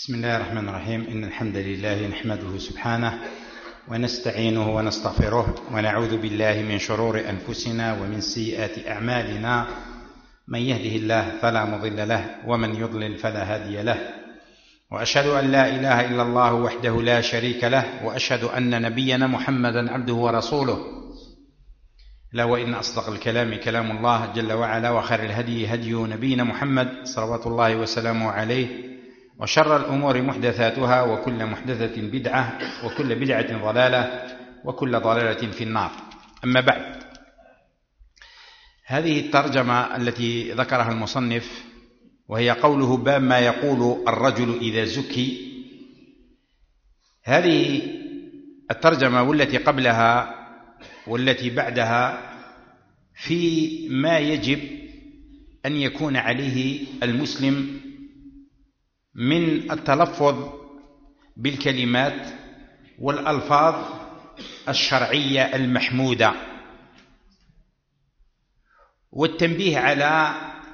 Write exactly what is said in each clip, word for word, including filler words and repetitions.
بسم الله الرحمن الرحيم. إن الحمد لله نحمده سبحانه ونستعينه ونستغفره ونعوذ بالله من شرور أنفسنا ومن سيئات أعمالنا. من يهده الله فلا مضل له ومن يضلل فلا هادي له، وأشهد أن لا إله إلا الله وحده لا شريك له، وأشهد أن نبينا محمدا عبده ورسوله. لا وإن أصدق الكلام كلام الله جل وعلا، وخير الهدي هدي نبينا محمد صلوات الله وسلامه عليه، وشر الأمور محدثاتها، وكل محدثة بدعة، وكل بدعة ضلالة، وكل ضلالة في النار. أما بعد، هذه الترجمة التي ذكرها المصنف وهي قوله باب ما يقول الرجل إذا زكي. هذه الترجمة والتي قبلها والتي بعدها في ما يجب أن يكون عليه المسلم من التلفظ بالكلمات والألفاظ الشرعية المحمودة، والتنبيه على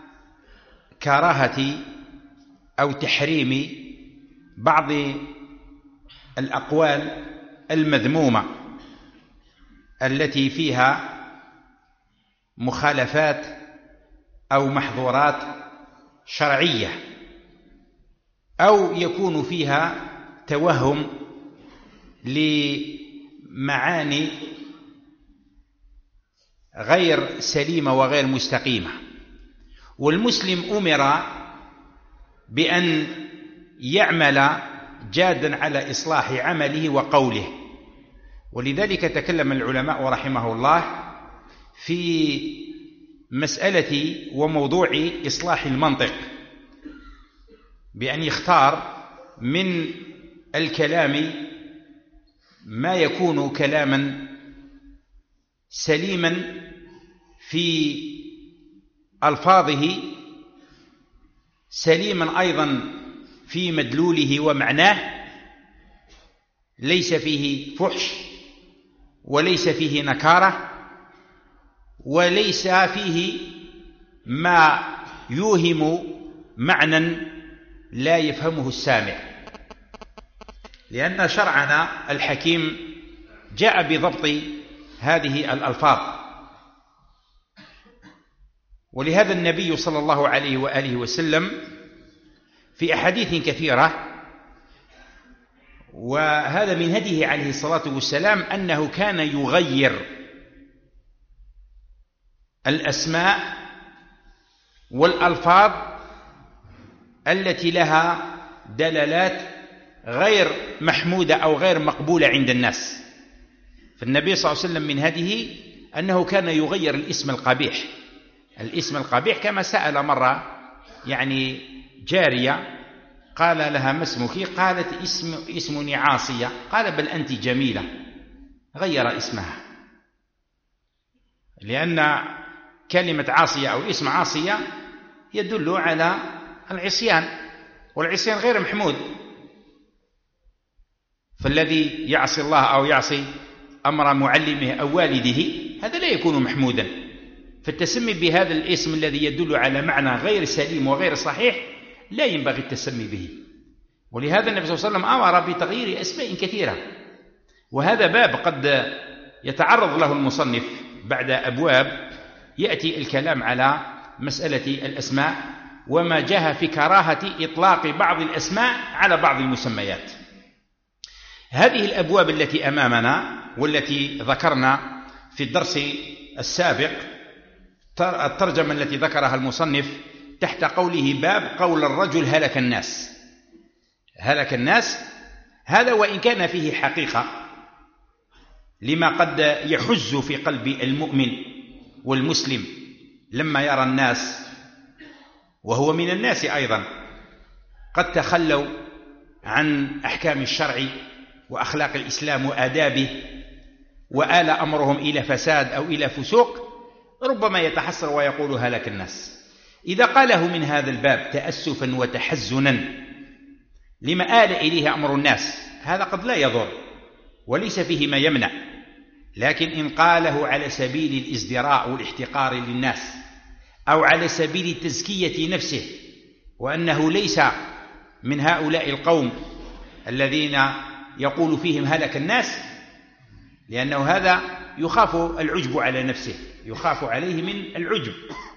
كراهة أو تحريم بعض الأقوال المذمومة التي فيها مخالفات أو محظورات شرعية، أو يكون فيها توهم لمعاني غير سليمة وغير مستقيمة. والمسلم أمر بأن يعمل جادا على إصلاح عمله وقوله، ولذلك تكلم العلماء رحمه الله في مسألة وموضوع إصلاح المنطق، بأن يختار من الكلام ما يكون كلاما سليما في ألفاظه، سليما أيضا في مدلوله ومعناه، ليس فيه فحش وليس فيه نكارة وليس فيه ما يوهم معنى لا يفهمه السامع، لأن شرعنا الحكيم جاء بضبط هذه الألفاظ. ولهذا النبي صلى الله عليه وآله وسلم في أحاديث كثيرة، وهذا من هديه عليه الصلاة والسلام، أنه كان يغير الأسماء والألفاظ التي لها دلالات غير محمودة أو غير مقبولة عند الناس. فالنبي صلى الله عليه وسلم من هديه أنه كان يغير الاسم القبيح. الاسم القبيح كما سأل مرة يعني جارية قال لها ما اسمك؟ قالت اسم اسمني عاصية. قال بل أنت جميلة. غير اسمها، لأن كلمة عاصية أو اسم عاصية يدل على العصيان، والعصيان غير محمود. فالذي يعصي الله أو يعصي أمر معلمه أو والده هذا لا يكون محمودا. فالتسمي بهذا الاسم الذي يدل على معنى غير سليم وغير صحيح لا ينبغي التسمي به. ولهذا النبي صلى الله عليه وسلم أمر بتغيير أسماء كثيرة. وهذا باب قد يتعرض له المصنف بعد أبواب يأتي الكلام على مسألة الأسماء، وما جاء في كراهة إطلاق بعض الأسماء على بعض المسميات. هذه الأبواب التي أمامنا والتي ذكرنا في الدرس السابق، الترجمة التي ذكرها المصنف تحت قوله باب قول الرجل هلك الناس. هلك الناس هذا وإن كان فيه حقيقة لما قد يحز في قلب المؤمن والمسلم لما يرى الناس، وهو من الناس أيضا، قد تخلوا عن أحكام الشرع وأخلاق الإسلام وآدابه، وآل أمرهم إلى فساد أو إلى فسوق، ربما يتحسر ويقول هلك الناس. إذا قاله من هذا الباب تأسفا وتحزنا لما آل إليه أمر الناس هذا قد لا يضر وليس فيه ما يمنع، لكن إن قاله على سبيل الازدراء والاحتقار للناس، أو على سبيل تزكية نفسه، وأنه ليس من هؤلاء القوم الذين يقول فيهم هلك الناس، لأنه هذا يخاف العجب على نفسه، يخاف عليه من العجب،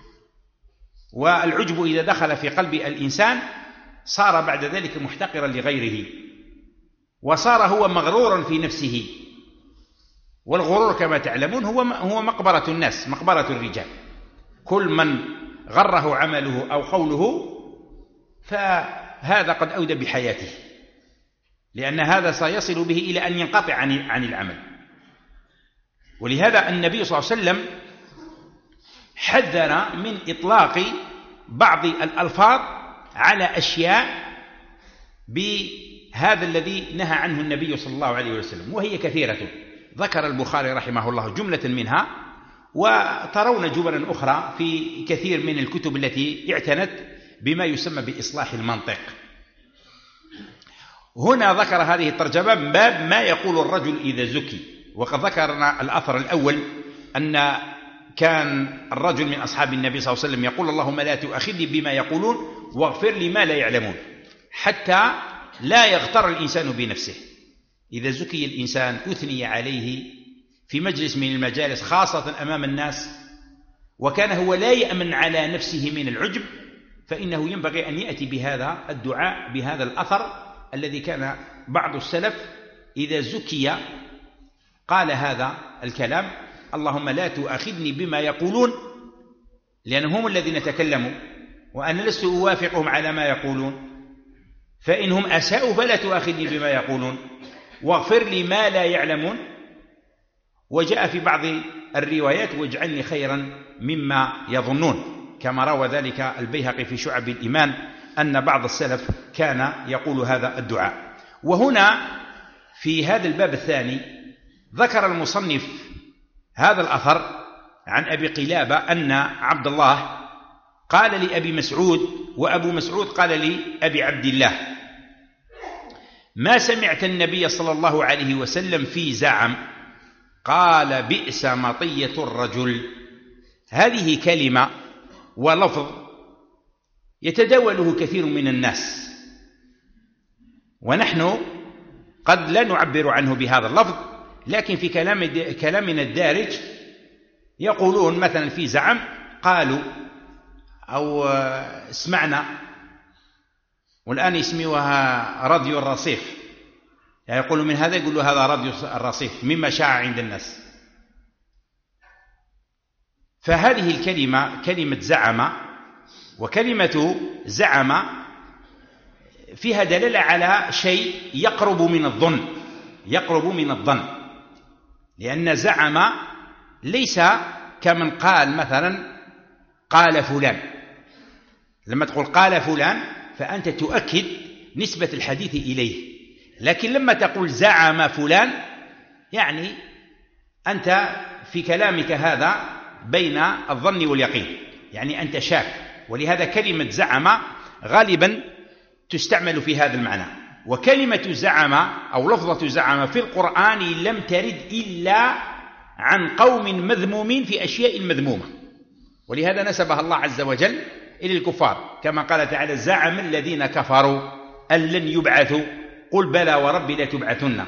والعجب إذا دخل في قلب الإنسان صار بعد ذلك محتقرا لغيره، وصار هو مغرورا في نفسه، والغرور كما تعلمون هو هو مقبرة الناس، مقبرة الرجال. كل من غره عمله أو قوله فهذا قد أودى بحياته، لأن هذا سيصل به إلى أن ينقطع عن عن العمل. ولهذا النبي صلى الله عليه وسلم حذر من إطلاق بعض الألفاظ على أشياء بهذا الذي نهى عنه النبي صلى الله عليه وسلم، وهي كثيرة. ذكر البخاري رحمه الله جملة منها، وترون جملا أخرى في كثير من الكتب التي اعتنت بما يسمى بإصلاح المنطق. هنا ذكر هذه الترجمة من باب ما يقول الرجل إذا زكي. وقد ذكرنا الأثر الأول أن كان الرجل من أصحاب النبي صلى الله عليه وسلم يقول: اللهم لا تؤاخذني بما يقولون واغفر لي ما لا يعلمون، حتى لا يغتر الإنسان بنفسه. إذا زكي الإنسان أثني عليه في مجلس من المجالس خاصة أمام الناس، وكان هو لا يأمن على نفسه من العجب، فإنه ينبغي أن يأتي بهذا الدعاء بهذا الأثر الذي كان بعض السلف إذا زكي قال هذا الكلام: اللهم لا تؤاخذني بما يقولون، لأنهم الذين تكلموا وأنا لست أوافقهم على ما يقولون، فإنهم أساءوا فلا تؤاخذني بما يقولون، واغفر لي ما لا يعلمون. وجاء في بعض الروايات: واجعلني خيرا مما يظنون، كما روى ذلك البيهقي في شعب الإيمان أن بعض السلف كان يقول هذا الدعاء. وهنا في هذا الباب الثاني ذكر المصنف هذا الأثر عن أبي قلابة أن عبد الله قال لأبي مسعود، وأبو مسعود قال لأبي عبد الله: ما سمعت النبي صلى الله عليه وسلم في زعم؟ قال: بئس مطية الرجل. هذه كلمة ولفظ يتداوله كثير من الناس، ونحن قد لا نعبر عنه بهذا اللفظ، لكن في كلام كلامنا الدارج يقولون مثلا في زعم قالوا أو اسمعنا، والآن يسميوها راديو الرصيف، يعني يقولوا من هذا يقولوا هذا راديو الرصيف مما شاع عند الناس. فهذه الكلمة كلمة زعم، وكلمة زعم فيها دلالة على شيء يقرب من الظن، يقرب من الظن، لأن زعم ليس كمن قال مثلا قال فلان. لما تقول قال فلان فأنت تؤكد نسبة الحديث إليه، لكن لما تقول زعم فلان يعني أنت في كلامك هذا بين الظن واليقين، يعني أنت شاك. ولهذا كلمة زعم غالبا تستعمل في هذا المعنى. وكلمة زعم أو لفظة زعم في القرآن لم ترد إلا عن قوم مذمومين في أشياء مذمومة، ولهذا نسبها الله عز وجل إلى الكفار، كما قال تعالى: زعم الذين كفروا أن لن يبعثوا قل بلى وربي لتبعثن،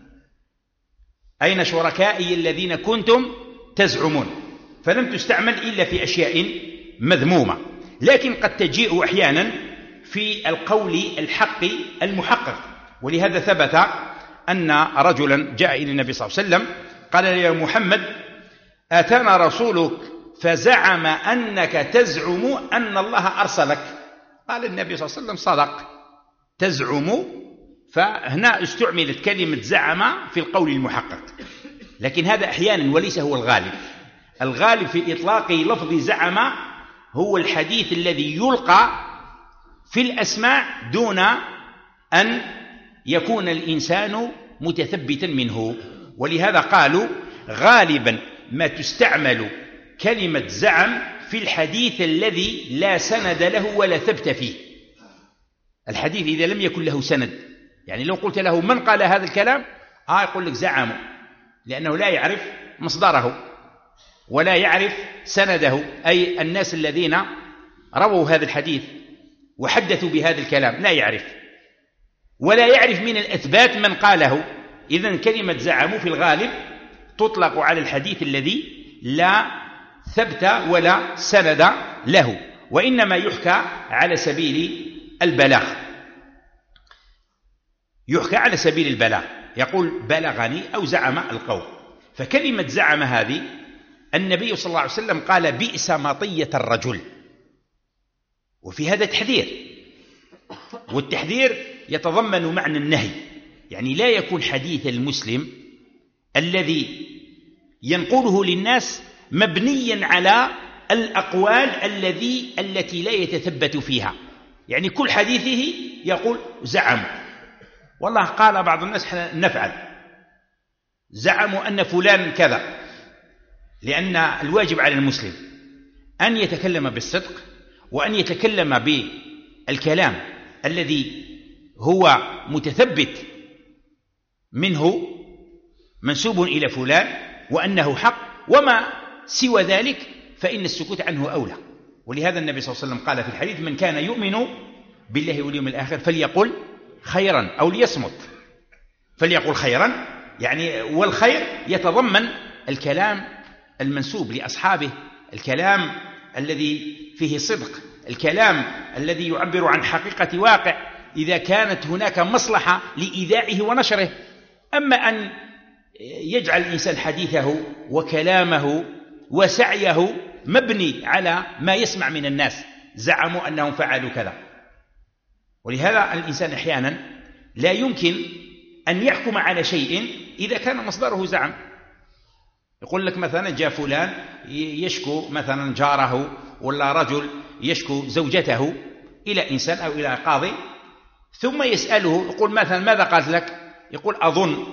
أين شركائي الذين كنتم تزعمون. فلم تستعمل إلا في أشياء مذمومة، لكن قد تجيء أحيانا في القول الحق المحقق. ولهذا ثبت أن رجلا جاء إلى النبي صلى الله عليه وسلم قال: يا محمد أتانا رسولك فزعم أنك تزعم أن الله أرسلك. قال النبي صلى الله عليه وسلم: صدق، تزعم. فهنا استعملت كلمة زعم في القول المحقق، لكن هذا أحيانا وليس هو الغالب. الغالب في إطلاق لفظ زعم هو الحديث الذي يلقى في الأسماع دون أن يكون الإنسان متثبتا منه. ولهذا قالوا غالبا ما تستعمل كلمة زعم في الحديث الذي لا سند له ولا ثبت فيه. الحديث إذا لم يكن له سند، يعني لو قلت له من قال هذا الكلام آه يقول لك زعموا، لأنه لا يعرف مصدره ولا يعرف سنده، أي الناس الذين رووا هذا الحديث وحدثوا بهذا الكلام لا يعرف. ولا يعرف من الأثبات من قاله. إذن كلمة زعموا في الغالب تطلق على الحديث الذي لا ثبت ولا سند له، وإنما يحكى على سبيل البلاغ، يحكى على سبيل البلاغ، يقول بلغني أو زعم القوم. فكلمة زعم هذه النبي صلى الله عليه وسلم قال بئس مطية الرجل، وفي هذا تحذير، والتحذير يتضمن معنى النهي. يعني لا يكون حديث المسلم الذي ينقله للناس مبنيا على الأقوال الذي التي لا يتثبت فيها. يعني كل حديثه يقول زعم، والله قال بعض الناس نفعل، زعموا أن فلان كذا. لأن الواجب على المسلم أن يتكلم بالصدق، وأن يتكلم بالكلام الذي هو متثبت منه منسوب إلى فلان وأنه حق، وما سوى ذلك فإن السكوت عنه أولى. ولهذا النبي صلى الله عليه وسلم قال في الحديث من كان يؤمن بالله واليوم الآخر فليقل خيرا أو ليصمت. فليقل خيرا يعني، والخير يتضمن الكلام المنسوب لأصحابه، الكلام الذي فيه صدق، الكلام الذي يعبر عن حقيقة واقع إذا كانت هناك مصلحة لإيذائه ونشره. أما أن يجعل الإنسان حديثه وكلامه وسعيه مبني على ما يسمع من الناس، زعموا أنهم فعلوا كذا. ولهذا الإنسان أحيانا لا يمكن أن يحكم على شيء إذا كان مصدره زعم. يقول لك مثلا جاء فلان يشكو مثلا جاره ولا رجل يشكو زوجته إلى إنسان أو إلى قاضي، ثم يسأله يقول مثلا ماذا قالت لك؟ يقول أظن،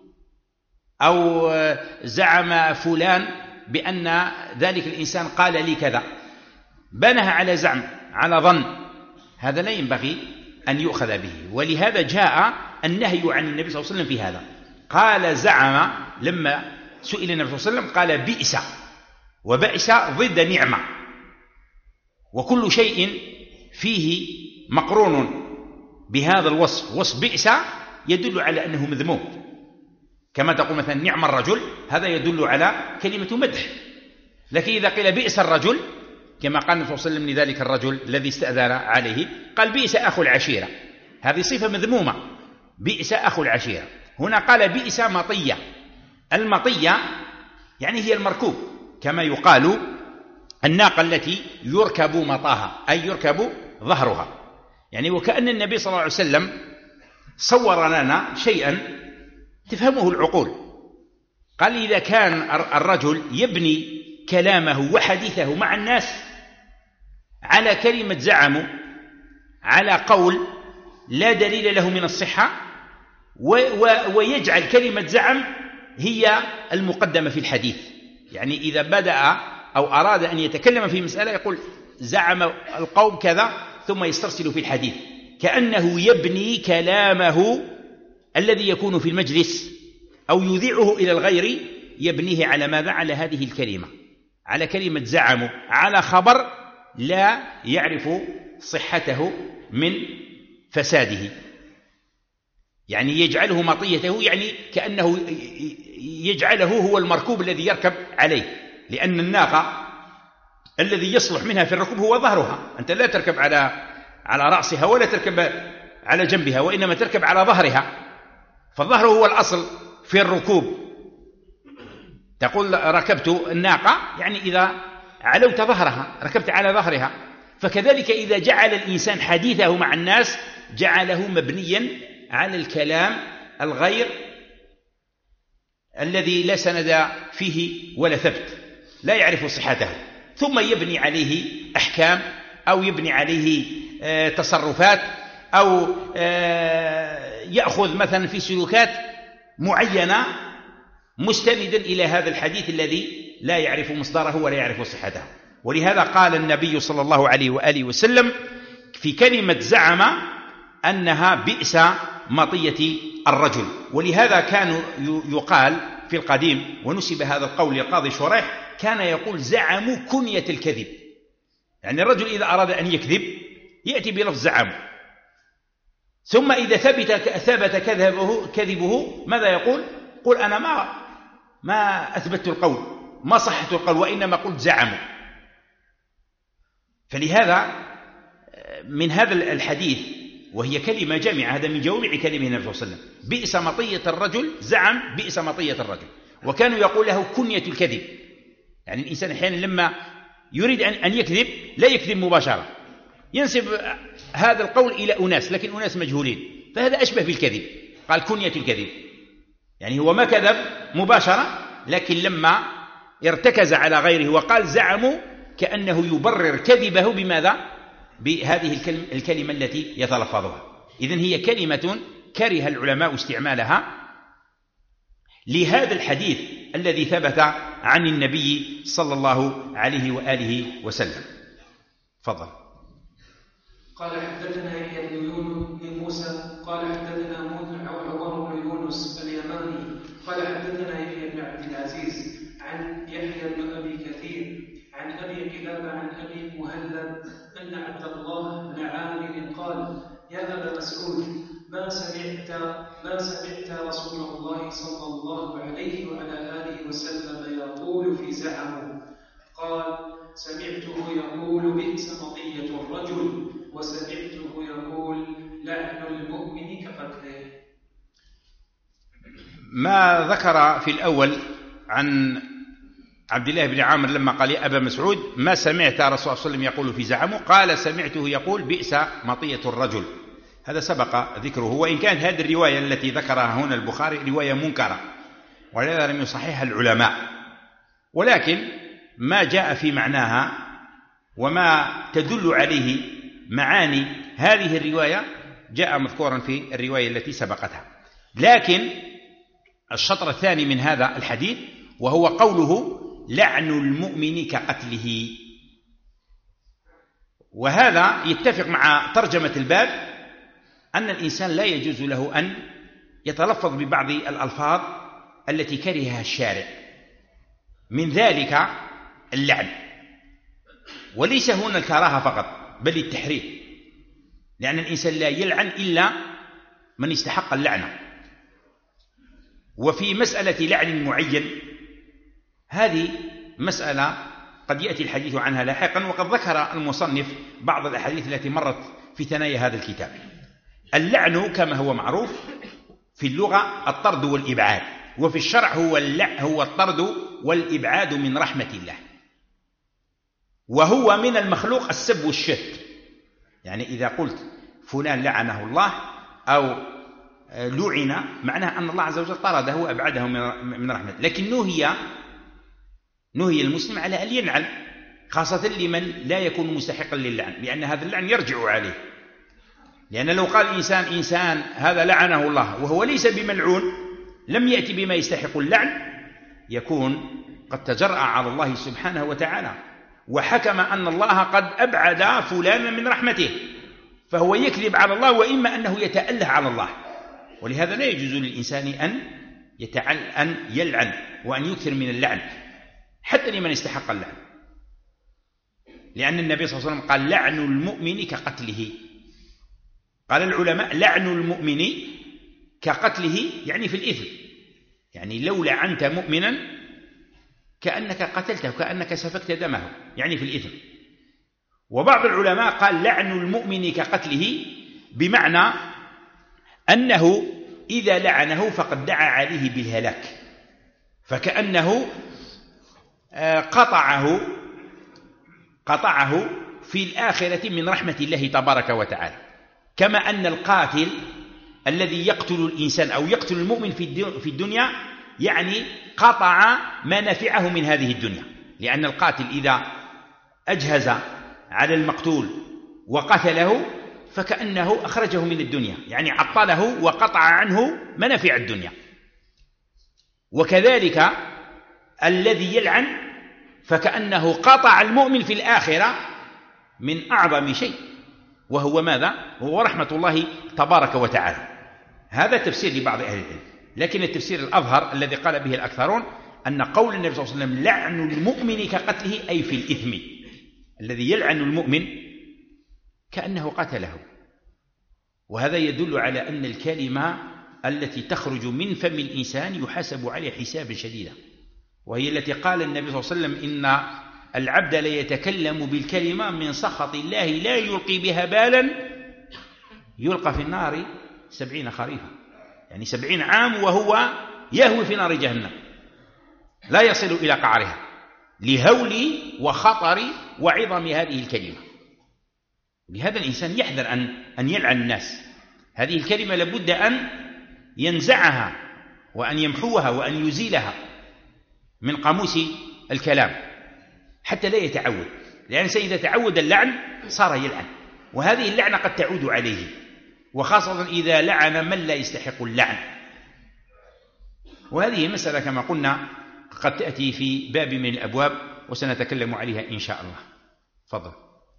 أو زعم فلان بأن ذلك الإنسان قال لي كذا، بنها على زعم، على ظن. هذا لا ينبغي أن يؤخذ به. ولهذا جاء النهي عن النبي صلى الله عليه وسلم في هذا. قال زعم لما سئل النبي صلى الله عليه وسلم قال بئس، وبئس ضد نعمة، وكل شيء فيه مقرون بهذا الوصف. وصف بئس يدل على أنه مذموم، كما تقول مثلا نعم الرجل، هذا يدل على كلمة مدح. لكن إذا قيل بئس الرجل كما قال النبي صلى الله عليه وسلم لذلك الرجل الذي استأذن عليه، قال بئس أخو العشيرة، هذه صفة مذمومة، بئس أخو العشيرة. هنا قال بئس مطية. المطية يعني هي المركوب، كما يقال الناقة التي يركب مطاها أي يركب ظهرها. يعني وكأن النبي صلى الله عليه وسلم صور لنا شيئا تفهمه العقول. قال إذا كان الرجل يبني كلامه وحديثه مع الناس على كلمة زعموا، على قول لا دليل له من الصحة، ويجعل كلمة زعم هي المقدمة في الحديث. يعني إذا بدأ أو أراد أن يتكلم في مسألة يقول زعم القوم كذا، ثم يسترسل في الحديث كأنه يبني كلامه الذي يكون في المجلس أو يذيعه إلى الغير، يبنيه على ماذا؟ على هذه الكلمة، على كلمة زعموا، على خبر لا يعرف صحته من فساده. يعني يجعله مطيته، يعني كأنه يجعله هو المركوب الذي يركب عليه، لأن الناقة الذي يصلح منها في الركوب هو ظهرها. أنت لا تركب على على رأسها ولا تركب على جنبها، وإنما تركب على ظهرها، فالظهر هو الأصل في الركوب. تقول ركبت الناقة يعني إذا علوت ظهرها ركبت على ظهرها. فكذلك إذا جعل الإنسان حديثه مع الناس جعله مبنيا على الكلام الغير الذي لا سند فيه ولا ثبت، لا يعرف صحته، ثم يبني عليه أحكام أو يبني عليه آه تصرفات، أو آه يأخذ مثلا في سلوكات معينة مستندا إلى هذا الحديث الذي لا يعرف مصدره ولا يعرف صحته. ولهذا قال النبي صلى الله عليه وآله وسلم في كلمة زعم أنها بئس مطية الرجل. ولهذا كان يقال في القديم، ونسب هذا القول للقاضي شريح، كان يقول زعموا كنية الكذب. يعني الرجل إذا أراد أن يكذب يأتي بلفظ زعموا، ثم إذا ثبت ثبت كذبه كذبه ماذا يقول؟ قل أنا ما ما أثبت القول، ما صحت القول، وإنما قلت زعموا. فلهذا من هذا الحديث، وهي كلمة جامعة، هذا من جوامع كلمه النبي صلى الله عليه وسلم، بئس مطية الرجل، زعم بئس مطية الرجل. وكانوا يقول له كنية الكذب، يعني الإنسان أحيانا لما يريد أن يكذب لا يكذب مباشرة، ينسب هذا القول إلى أناس، لكن أناس مجهولين، فهذا أشبه بالكذب. قال كنية الكذب، يعني هو ما كذب مباشرة، لكن لما ارتكز على غيره وقال زعموا، كأنه يبرر كذبه بماذا؟ بهذه الكلمة التي يتلفظها. إذن هي كلمة كره العلماء استعمالها لهذا الحديث الذي ثبت عن النبي صلى الله عليه وآله وسلم. فضل. قال حدثنا يحيى بن موسى قال حدثنا عمر بن يونس اليماني قال حدثنا يحيى بن عبد العزيز عن يحيى بن أبي كثير عن أبي قلابة عن أبي مهلب أن عبد الله بن عامر قال يا أبا مسعود ما سمعت ما سمعت رسول الله صلى الله عليه وعلى آله وسلم يقول في زعمه؟ قال سمعته يقول بئس مطية الرجل، وسمعته يقول لعن المؤمن كقتله. ما ذكر في الأول عن عبد الله بن عامر لما قال يا أبا مسعود ما سمعت رسول الله صلى الله عليه وسلم يقول في زعمه، قال سمعته يقول بئس مطية الرجل. هذا سبق ذكره، وإن كانت هذه الرواية التي ذكرها هنا البخاري رواية منكرة ولذا لم يصححها العلماء، ولكن ما جاء في معناها وما تدل عليه معاني هذه الرواية جاء مذكورا في الرواية التي سبقتها. لكن الشطر الثاني من هذا الحديث وهو قوله لعن المؤمن كقتله، وهذا يتفق مع ترجمة الباب أن الإنسان لا يجوز له أن يتلفظ ببعض الألفاظ التي كرهها الشارع، من ذلك اللعن، وليس هنا الكراهة فقط بل التحريم، لأن الإنسان لا يلعن إلا من استحق اللعنة. وفي مسألة لعن معين هذه مسألة قد يأتي الحديث عنها لاحقا، وقد ذكر المصنف بعض الأحاديث التي مرت في ثنايا هذا الكتاب. اللعن كما هو معروف في اللغة الطرد والإبعاد، وفي الشرع هو اللع هو الطرد والإبعاد من رحمة الله، وهو من المخلوق السب والشتم. يعني إذا قلت فلان لعنه الله أو لعن معناه أن الله عز وجل طرده وأبعده من رحمته، لكن نهي نهي المسلم على أن يلعن، خاصة لمن لا يكون مستحقا للعن، لأن هذا اللعن يرجع عليه. لأن لو قال إنسان إنسان هذا لعنه الله وهو ليس بملعون لم يأتي بما يستحق اللعن، يكون قد تجرأ على الله سبحانه وتعالى وحكم أن الله قد أبعد فلانا من رحمته، فهو يكذب على الله، وإما أنه يتأله على الله. ولهذا لا يجوز للإنسان أن يتعل أن يلعن وأن يكثر من اللعن حتى لمن استحق اللعن، لأن النبي صلى الله عليه وسلم قال لعن المؤمن كقتله. قال العلماء لعن المؤمن كقتله يعني في الإثم، يعني لو لعنت مؤمنا كأنك قتلته كأنك سفكت دمه، يعني في الإثم. وبعض العلماء قال لعن المؤمن كقتله بمعنى أنه إذا لعنه فقد دعا عليه بالهلاك، فكأنه قطعه قطعه في الآخرة من رحمة الله تبارك وتعالى، كما أن القاتل الذي يقتل الإنسان أو يقتل المؤمن في الدنيا يعني قطع ما نفعه من هذه الدنيا، لأن القاتل إذا أجهز على المقتول وقتله فكأنه أخرجه من الدنيا، يعني عطله وقطع عنه منافع الدنيا. وكذلك الذي يلعن فكأنه قطع المؤمن في الآخرة من أعظم شيء، وهو ماذا؟ هو رحمة الله تبارك وتعالى. هذا تفسير لبعض أهل العلم، لكن التفسير الأظهر الذي قال به الأكثرون أن قول النبي صلى الله عليه وسلم لعن المؤمن كقتله أي في الإثم، الذي يلعن المؤمن كأنه قتله، وهذا يدل على أن الكلمة التي تخرج من فم الإنسان يحاسب عليها حسابا شديدا، وهي التي قال النبي صلى الله عليه وسلم إن العبد ليتكلم بالكلمة من سخط الله لا يلقي بها بالا يلقى في النار سبعين خريفا، يعني سبعين عام وهو يهوي في نار جهنم لا يصل إلى قعرها لهول وخطر وعظم هذه الكلمة. لهذا الإنسان يحذر أن أن يلعن الناس. هذه الكلمة لابد أن ينزعها وأن يمحوها وأن يزيلها من قاموس الكلام حتى لا يتعود، لأن الإنسان إذا تعود اللعن صار يلعن، وهذه اللعنة قد تعود عليه، وخاصة إذا لعن من لا يستحق اللعن. وهذه مسألة كما قلنا قد تأتي في باب من الأبواب وسنتكلم عليها إن شاء الله. تفضل.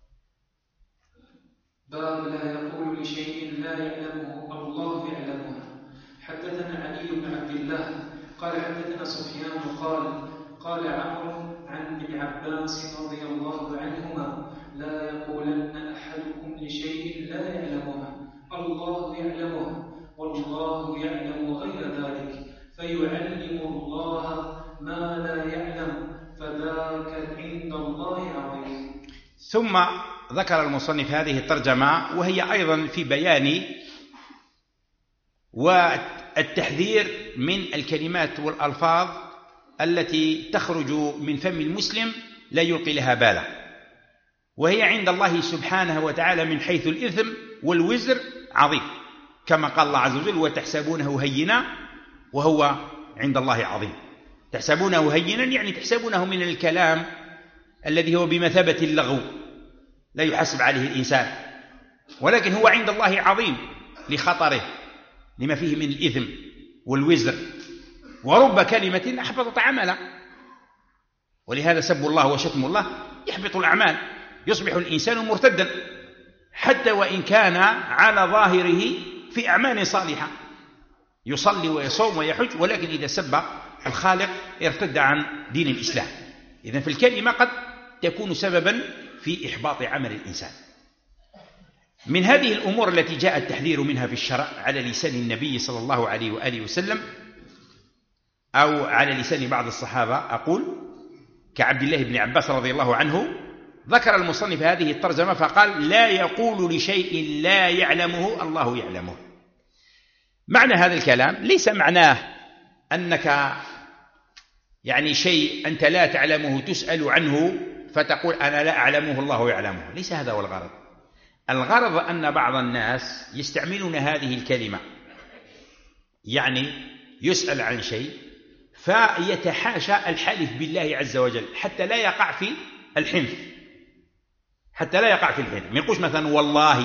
باب لا يقول لشيء لا يعلمه الله يعلمه. حدثنا علي بن عبد الله قال حدثنا سفيان قال قال عمرو عن ابن عباس رضي الله عنهما لا يقولن أحدكم لشيء لا يعلمه الله يعلمه والله يعلم غير ذلك فيعلم الله ما لا يعلم فذاك عند الله عظيم. ثم ذكر المصنف هذه الترجمة وهي أيضا في بيان والتحذير من الكلمات والألفاظ التي تخرج من فم المسلم لا يلقي لها بالا، وهي عند الله سبحانه وتعالى من حيث الإثم والوزر عظيم، كما قال الله عز وجل وتحسبونه هينا وهو عند الله عظيم. تحسبونه هينا يعني تحسبونه من الكلام الذي هو بمثابة اللغو لا يحاسب عليه الإنسان، ولكن هو عند الله عظيم لخطره لما فيه من الإثم والوزر، ورب كلمة أحبطت عملا. ولهذا سب الله وشتم الله يحبط الأعمال، يصبح الإنسان مرتدا حتى وإن كان على ظاهره في أعمال صالحة يصلي ويصوم ويحج، ولكن إذا سب الخالق ارتد عن دين الإسلام. إذن في الكلمة قد تكون سببا في إحباط عمل الإنسان. من هذه الأمور التي جاء التحذير منها في الشرع على لسان النبي صلى الله عليه وآله وسلم أو على لسان بعض الصحابة أقول كعبد الله بن عباس رضي الله عنه، ذكر المصنف هذه الترجمة فقال لا يقول لشيء لا يعلمه الله يعلمه. معنى هذا الكلام ليس معناه أنك يعني شيء أنت لا تعلمه تسأل عنه فتقول أنا لا أعلمه الله يعلمه، ليس هذا هو الغرض. الغرض أن بعض الناس يستعملون هذه الكلمة، يعني يسأل عن شيء فيتحاشى الحلف بالله عز وجل حتى لا يقع في الحنث، حتى لا يقع في الحنث. ما يقولش مثلا والله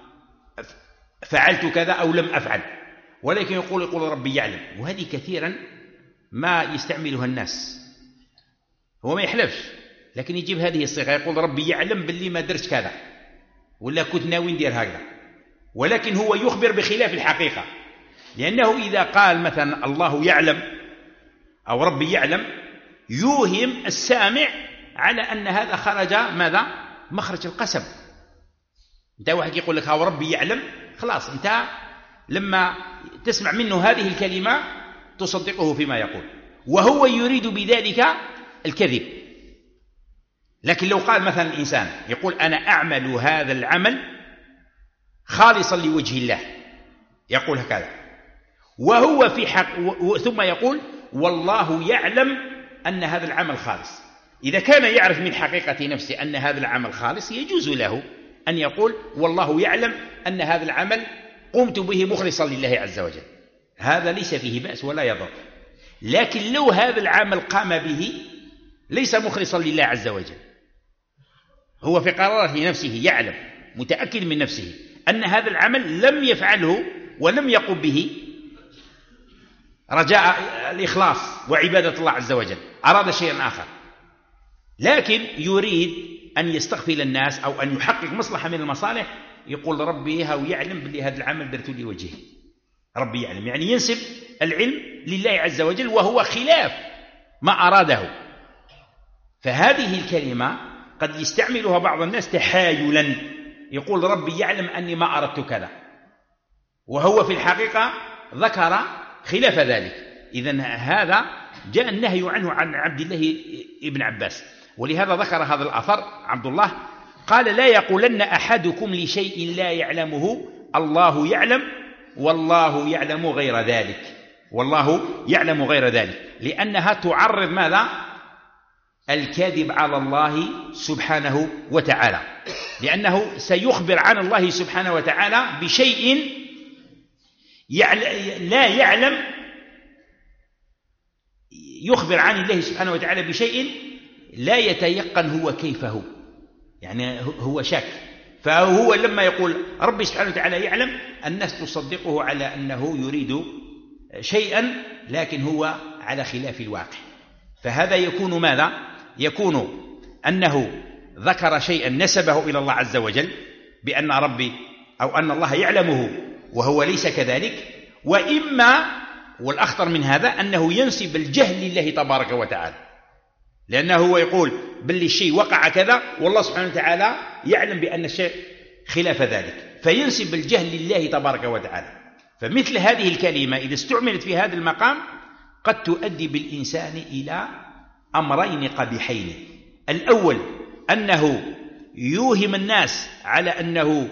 فعلت كذا أو لم أفعل، ولكن يقول يقول ربي يعلم. وهذه كثيرا ما يستعملها الناس، هو ما يحلفش لكن يجيب هذه الصيغة يقول ربي يعلم باللي ما درت كذا ولا كنت ناوي ندير هكذا، ولكن هو يخبر بخلاف الحقيقة، لأنه إذا قال مثلا الله يعلم أو ربي يعلم يوهم السامع على أن هذا خرج ماذا؟ مخرج القسم. أنت واحد يقول لك هو ربي يعلم، خلاص أنت لما تسمع منه هذه الكلمة تصدقه فيما يقول، وهو يريد بذلك الكذب. لكن لو قال مثلا الإنسان يقول أنا أعمل هذا العمل خالصا لوجه الله، يقول هكذا، وهو في حق ثم يقول والله يعلم أن هذا العمل خالص. إذا كان يعرف من حقيقة نفسه أن هذا العمل خالص يجوز له أن يقول والله يعلم أن هذا العمل قمت به مخلصا لله عز وجل، هذا ليس فيه بأس ولا يضر. لكن لو هذا العمل قام به ليس مخلصا لله عز وجل، هو في قراره نفسه يعلم متأكد من نفسه أن هذا العمل لم يفعله ولم يقم به رجاء الإخلاص وعبادة الله عز وجل، أراد شيئا آخر، لكن يريد أن يستغفل الناس أو أن يحقق مصلحة من المصالح، يقول ربي هو يعلم بلي هذا العمل درت لي وجهه، ربي يعلم، يعني ينسب العلم لله عز وجل وهو خلاف ما أراده. فهذه الكلمة قد يستعملها بعض الناس تحايلا، يقول ربي يعلم أني ما أردت كذا، وهو في الحقيقة ذكر خلاف ذلك. إذن هذا جاء النهي عنه عن عبد الله ابن عباس، ولهذا ذكر هذا الأثر عبد الله قال: لا يقولن أحدكم لشيء لا يعلمه الله يعلم والله يعلم غير ذلك، والله يعلم غير ذلك، لأنها تعرض ماذا؟ الكذب على الله سبحانه وتعالى، لأنه سيخبر عن الله سبحانه وتعالى بشيء لا يعلم، يخبر عن الله سبحانه وتعالى بشيء لا يتيقن هو كيف هو، يعني هو شاك. فهو لما يقول ربي سبحانه وتعالى يعلم، الناس تصدقه على أنه يريد شيئا لكن هو على خلاف الواقع. فهذا يكون ماذا؟ يكون أنه ذكر شيئا نسبه إلى الله عز وجل بأن ربي أو أن الله يعلمه وهو ليس كذلك، وإما والأخطر من هذا أنه ينسب الجهل لله تبارك وتعالى، لأنه هو يقول بل الشيء وقع كذا والله سبحانه وتعالى يعلم بأن الشيء خلاف ذلك، فينسب الجهل لله تبارك وتعالى. فمثل هذه الكلمة إذا استعملت في هذا المقام قد تؤدي بالإنسان إلى أمرين قبيحين: الأول أنه يوهم الناس على أنه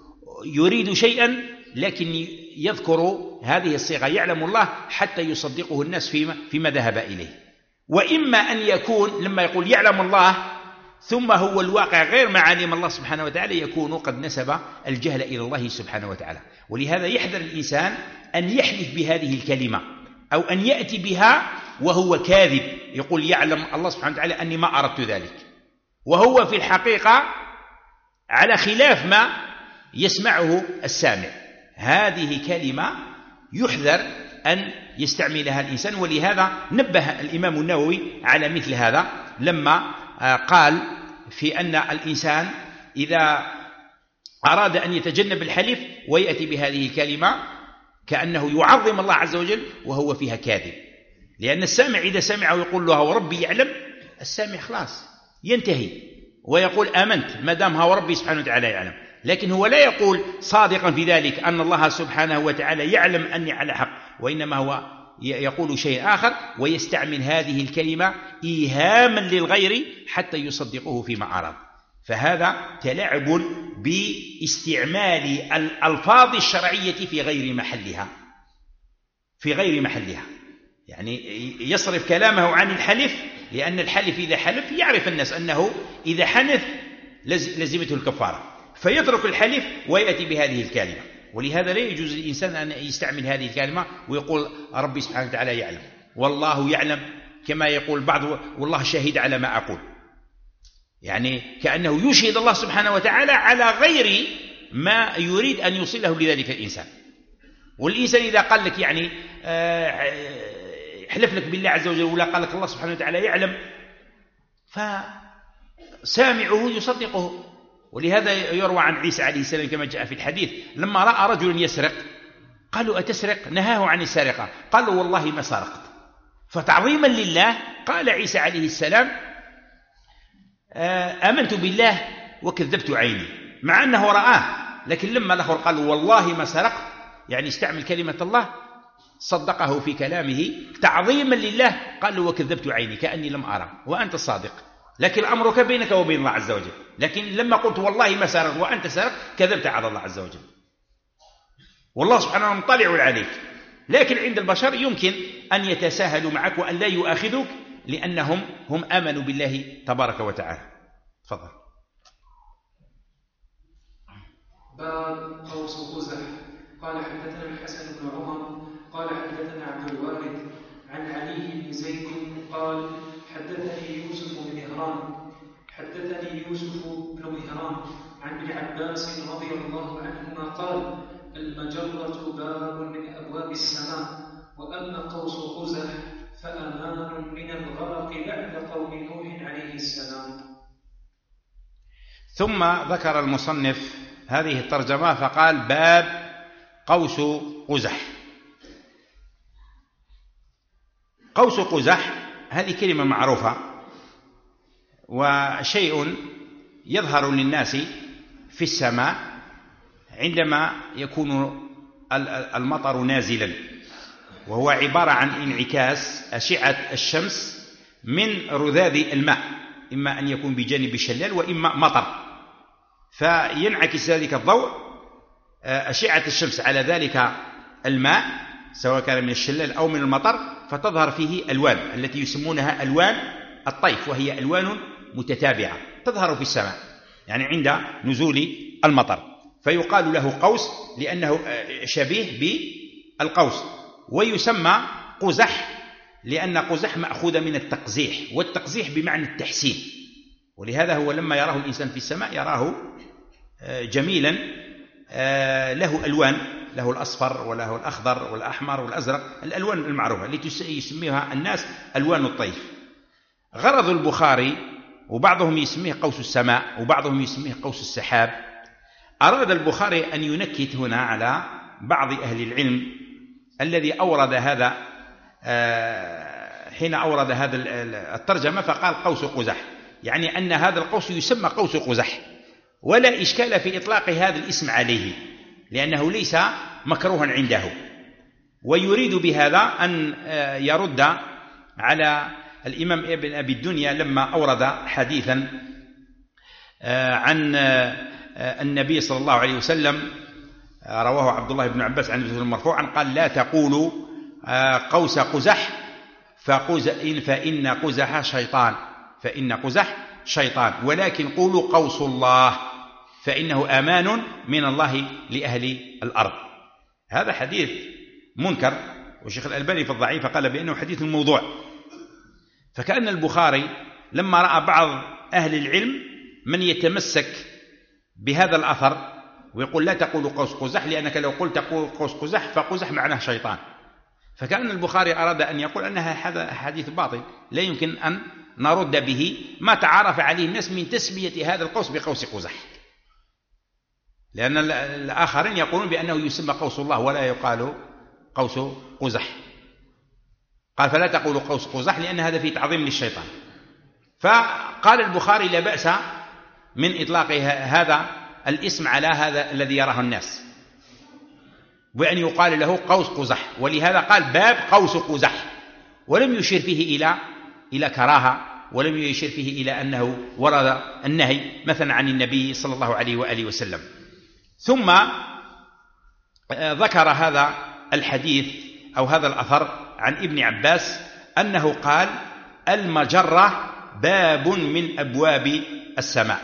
يريد شيئا لكن يذكر هذه الصيغة يعلم الله حتى يصدقه الناس فيما, فيما ذهب إليه. وإما أن يكون لما يقول يعلم الله ثم هو الواقع غير ما علم الله سبحانه وتعالى، يكون قد نسب الجهل إلى الله سبحانه وتعالى. ولهذا يحذر الإنسان أن يحلف بهذه الكلمة أو أن يأتي بها وهو كاذب، يقول يعلم الله سبحانه وتعالى أني ما أردت ذلك، وهو في الحقيقة على خلاف ما يسمعه السامع. هذه كلمة يحذر أن يستعملها الإنسان. ولهذا نبه الإمام النووي على مثل هذا لما قال في أن الإنسان إذا أراد أن يتجنب الحلف ويأتي بهذه الكلمة كأنه يعظم الله عز وجل وهو فيها كاذب، لأن السامع إذا سمعه يقول له وربي يعلم، السامع خلاص ينتهي ويقول آمنت ما دام هو ربي سبحانه وتعالى يعلم. لكن هو لا يقول صادقا في ذلك أن الله سبحانه وتعالى يعلم أني على حق، وإنما هو يقول شيء آخر ويستعمل هذه الكلمة إيهاما للغير حتى يصدقه فيما أراد. فهذا تلاعب باستعمال الألفاظ الشرعية في غير محلها، في غير محلها، يعني يصرف كلامه عن الحلف، لأن الحلف إذا حلف يعرف الناس أنه إذا حنث لزمته الكفارة، فيترك الحلف ويأتي بهذه الكلمة. ولهذا لا يجوز للإنسان أن يستعمل هذه الكلمة ويقول ربي سبحانه وتعالى يعلم والله يعلم، كما يقول بعض والله شهيد على ما أقول، يعني كأنه يشهد الله سبحانه وتعالى على غير ما يريد أن يوصله لذلك الإنسان. والإنسان إذا قال لك يعني حلف لك بالله عز وجل ولا قال لك الله سبحانه وتعالى يعلم، فسامعه يصدقه. ولهذا يروى عن عيسى عليه السلام كما جاء في الحديث لما رأى رجلا يسرق قالوا أتسرق؟ نهاه عن السرقة، قالوا والله ما سرقت. فتعظيما لله قال عيسى عليه السلام آمنت بالله وكذبت عيني، مع أنه رآه، لكن لما الآخر قال والله ما سرقت، يعني استعمل كلمة الله، صدقه في كلامه تعظيما لله، قال وكذبت عيني كأني لم أرى وأنت الصادق، لكن أمرك بينك وبين الله عز وجل. لكن لما قلت والله ما سرقت وأنت سرقت كذبت على الله عز وجل، والله سبحانه مطلع عليك. لكن عند البشر يمكن أن يتساهلوا معك وأن لا يؤاخذوك لأنهم هم آمنوا بالله تبارك وتعالى. تفضل. باب قوس قزح. قال حدثنا الحسن بن عمر قال حدثنا عبد الوارث عن علي بن زيد قال حدثني يوسف بن مهران حدثني يوسف بن مهران عن ابن عباس رضي الله عنهما قال المجرة باب من أبواب السماء، وأما قوس قزح فأمان من الغرق بعد قوم نوح عليه السلام. ثم ذكر المصنف هذه الترجمة فقال باب قوس قزح. قوس قزح هذه كلمة معروفة وشيء يظهر للناس في السماء عندما يكون المطر نازلا، وهو عبارة عن انعكاس أشعة الشمس من رذاذ الماء، إما أن يكون بجانب الشلال وإما مطر، فينعكس ذلك الضوء أشعة الشمس على ذلك الماء سواء كان من الشلال أو من المطر، فتظهر فيه ألوان التي يسمونها ألوان الطيف، وهي ألوان متتابعة تظهر في السماء يعني عند نزول المطر، فيقال له قوس لأنه شبيه بالقوس. ويسمى قزح لأن قزح مأخوذ من التقزيح، والتقزيح بمعنى التحسين، ولهذا هو لما يراه الإنسان في السماء يراه جميلا له ألوان، له الأصفر وله الأخضر والأحمر والأزرق، الألوان المعروفة التي يسميها الناس ألوان الطيف. غرض البخاري، وبعضهم يسميه قوس السماء وبعضهم يسميه قوس السحاب، أراد البخاري أن ينكت هنا على بعض أهل العلم الذي أورد هذا حين أورد هذا الترجمة فقال قوس قزح، يعني أن هذا القوس يسمى قوس قزح، ولا إشكال في إطلاق هذا الاسم عليه لأنه ليس مكروها عنده. ويريد بهذا أن يرد على الإمام ابن أبي الدنيا لما أورد حديثا عن النبي صلى الله عليه وسلم رواه عبد الله بن عباس عن النبي مرفوعا قال: لا تقولوا قوس قزح فإن قزح شيطان فإن قزح شيطان ولكن قولوا قوس الله فإنه أمان من الله لأهل الأرض. هذا حديث منكر، والشيخ الألباني في الضعيف قال بأنه حديث موضوع. فكأن البخاري لما رأى بعض أهل العلم من يتمسك بهذا الأثر ويقول لا تقول قوس قزح لأنك لو قلت قوس قزح فقزح معناه شيطان، فكأن البخاري أراد أن يقول أنها هذا حديث باطل لا يمكن أن نرد به ما تعارف عليه الناس من تسمية هذا القوس بقوس قزح، لأن الآخرين يقولون بأنه يسمى قوس الله ولا يقال قوس قزح. قال فلا تقول قوس قزح لأن هذا فيه تعظيم للشيطان. فقال البخاري لا بأس من إطلاق هذا الاسم على هذا الذي يراه الناس وأن يقال له قوس قزح، ولهذا قال باب قوس قزح، ولم يشير فيه إلى إلى كراهة، ولم يشير فيه إلى أنه ورد النهي مثلا عن النبي صلى الله عليه وآله وسلم. ثم ذكر هذا الحديث أو هذا الأثر عن ابن عباس أنه قال: المجرة باب من أبواب السماء.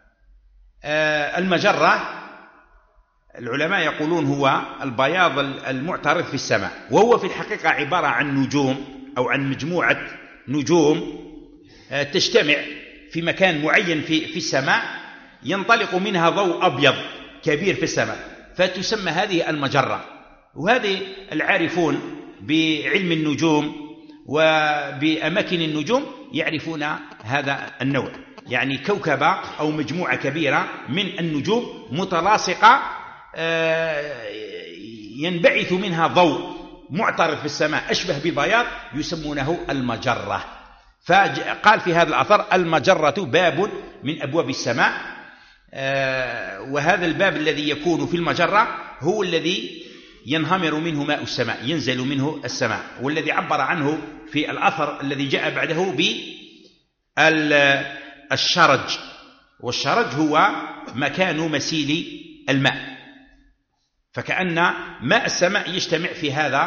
المجرة العلماء يقولون هو البياض المعترض في السماء، وهو في الحقيقة عبارة عن نجوم أو عن مجموعة نجوم تجتمع في مكان معين في في السماء، ينطلق منها ضوء أبيض كبير في السماء، فتسمى هذه المجرة. وهذه العارفون بعلم النجوم وبأماكن النجوم يعرفون هذا النوع، يعني كوكبة أو مجموعة كبيرة من النجوم متلاصقة ينبعث منها ضوء معترض في السماء أشبه بالبياض يسمونه المجرة. فقال في هذا الأثر: المجرة باب من أبواب السماء، وهذا الباب الذي يكون في المجرة هو الذي ينهمر منه ماء السماء، ينزل منه السماء، والذي عبر عنه في الأثر الذي جاء بعده بالشرج، والشرج هو مكان مسيل الماء، فكأن ماء السماء يجتمع في هذا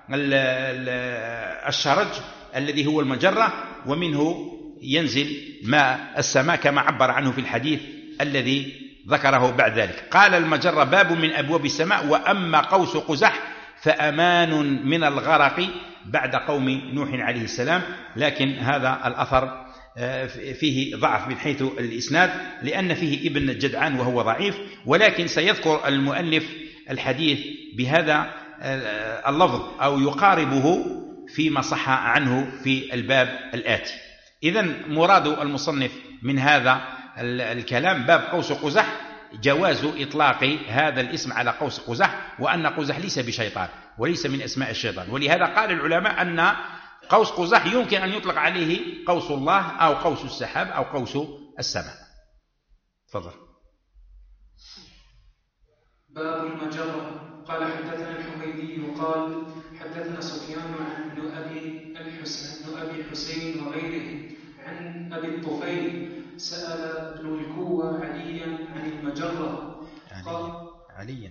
الشرج الذي هو المجرة، ومنه ينزل ماء السماء كما عبر عنه في الحديث الذي ذكره بعد ذلك. قال: المجرة باب من أبواب السماء، وأما قوس قزح فأمان من الغرق بعد قوم نوح عليه السلام. لكن هذا الأثر فيه ضعف من حيث الإسناد لأن فيه ابن جدعان وهو ضعيف، ولكن سيذكر المؤلف الحديث بهذا اللفظ أو يقاربه فيما صح عنه في الباب الآتي. إذن مراد المصنف من هذا الكلام باب قوس قزح جواز إطلاق هذا الاسم على قوس قزح، وأن قزح ليس بشيطان وليس من أسماء الشيطان، ولهذا قال العلماء أن قوس قزح يمكن أن يطلق عليه قوس الله أو قوس السحاب أو قوس السماء. تفضل. باب المجرة. قال حدثنا الحميدي قال حدثنا سفيان عن ابن أبي الحسين ابن أبي حسين وغيره عن أبي الطفيل سأل ابن الكوى عليا عن المجرة قال عليا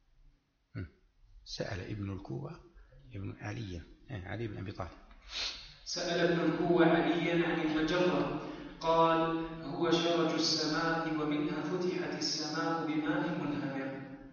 سأل ابن الكوى ابن عليا علي بن أبي طالب سأل ابن الكوى عليا عن المجرة قال هو شرج السماء ومنها فتحت السماء بماء منهمر.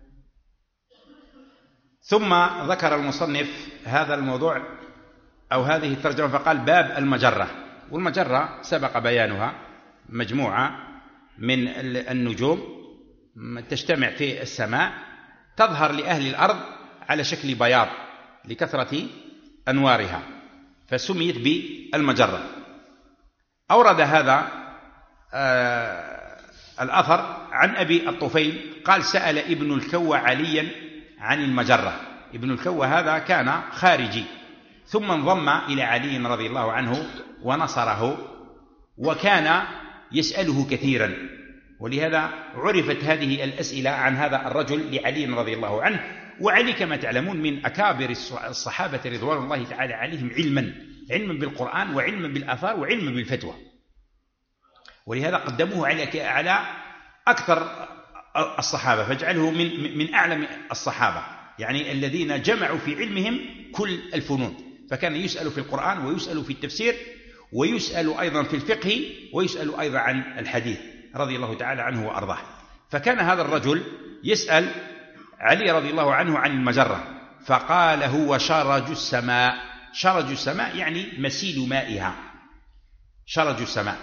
ثم ذكر المصنف هذا الموضوع أو هذه الترجمة فقال باب المجرة. والمجرة سبق بيانها مجموعة من النجوم تجتمع في السماء تظهر لأهل الأرض على شكل بياض لكثرة أنوارها فسميت بالمجرة. أورد هذا آه الأثر عن أبي الطفيل قال سأل ابن الكوى عليا عن المجرة. ابن الكوى هذا كان خارجي ثم انضم إلى علي رضي الله عنه ونصره وكان يسأله كثيرا ولهذا عرفت هذه الأسئلة عن هذا الرجل لعلي رضي الله عنه. وعلي كما تعلمون من أكابر الصحابة رضوان الله تعالى عليهم علما علما بالقرآن وعلما بالآثار وعلما بالفتوى ولهذا قدموه على على أكثر الصحابة فاجعله من من أعلم الصحابة يعني الذين جمعوا في علمهم كل الفنون. فكان يسأل في القرآن ويسأل في التفسير ويسأل أيضا في الفقه ويسأل أيضا عن الحديث رضي الله تعالى عنه وأرضاه. فكان هذا الرجل يسأل علي رضي الله عنه عن المجرة فقال هو شرج السماء. شرج السماء يعني مسيل مائها شرج السماء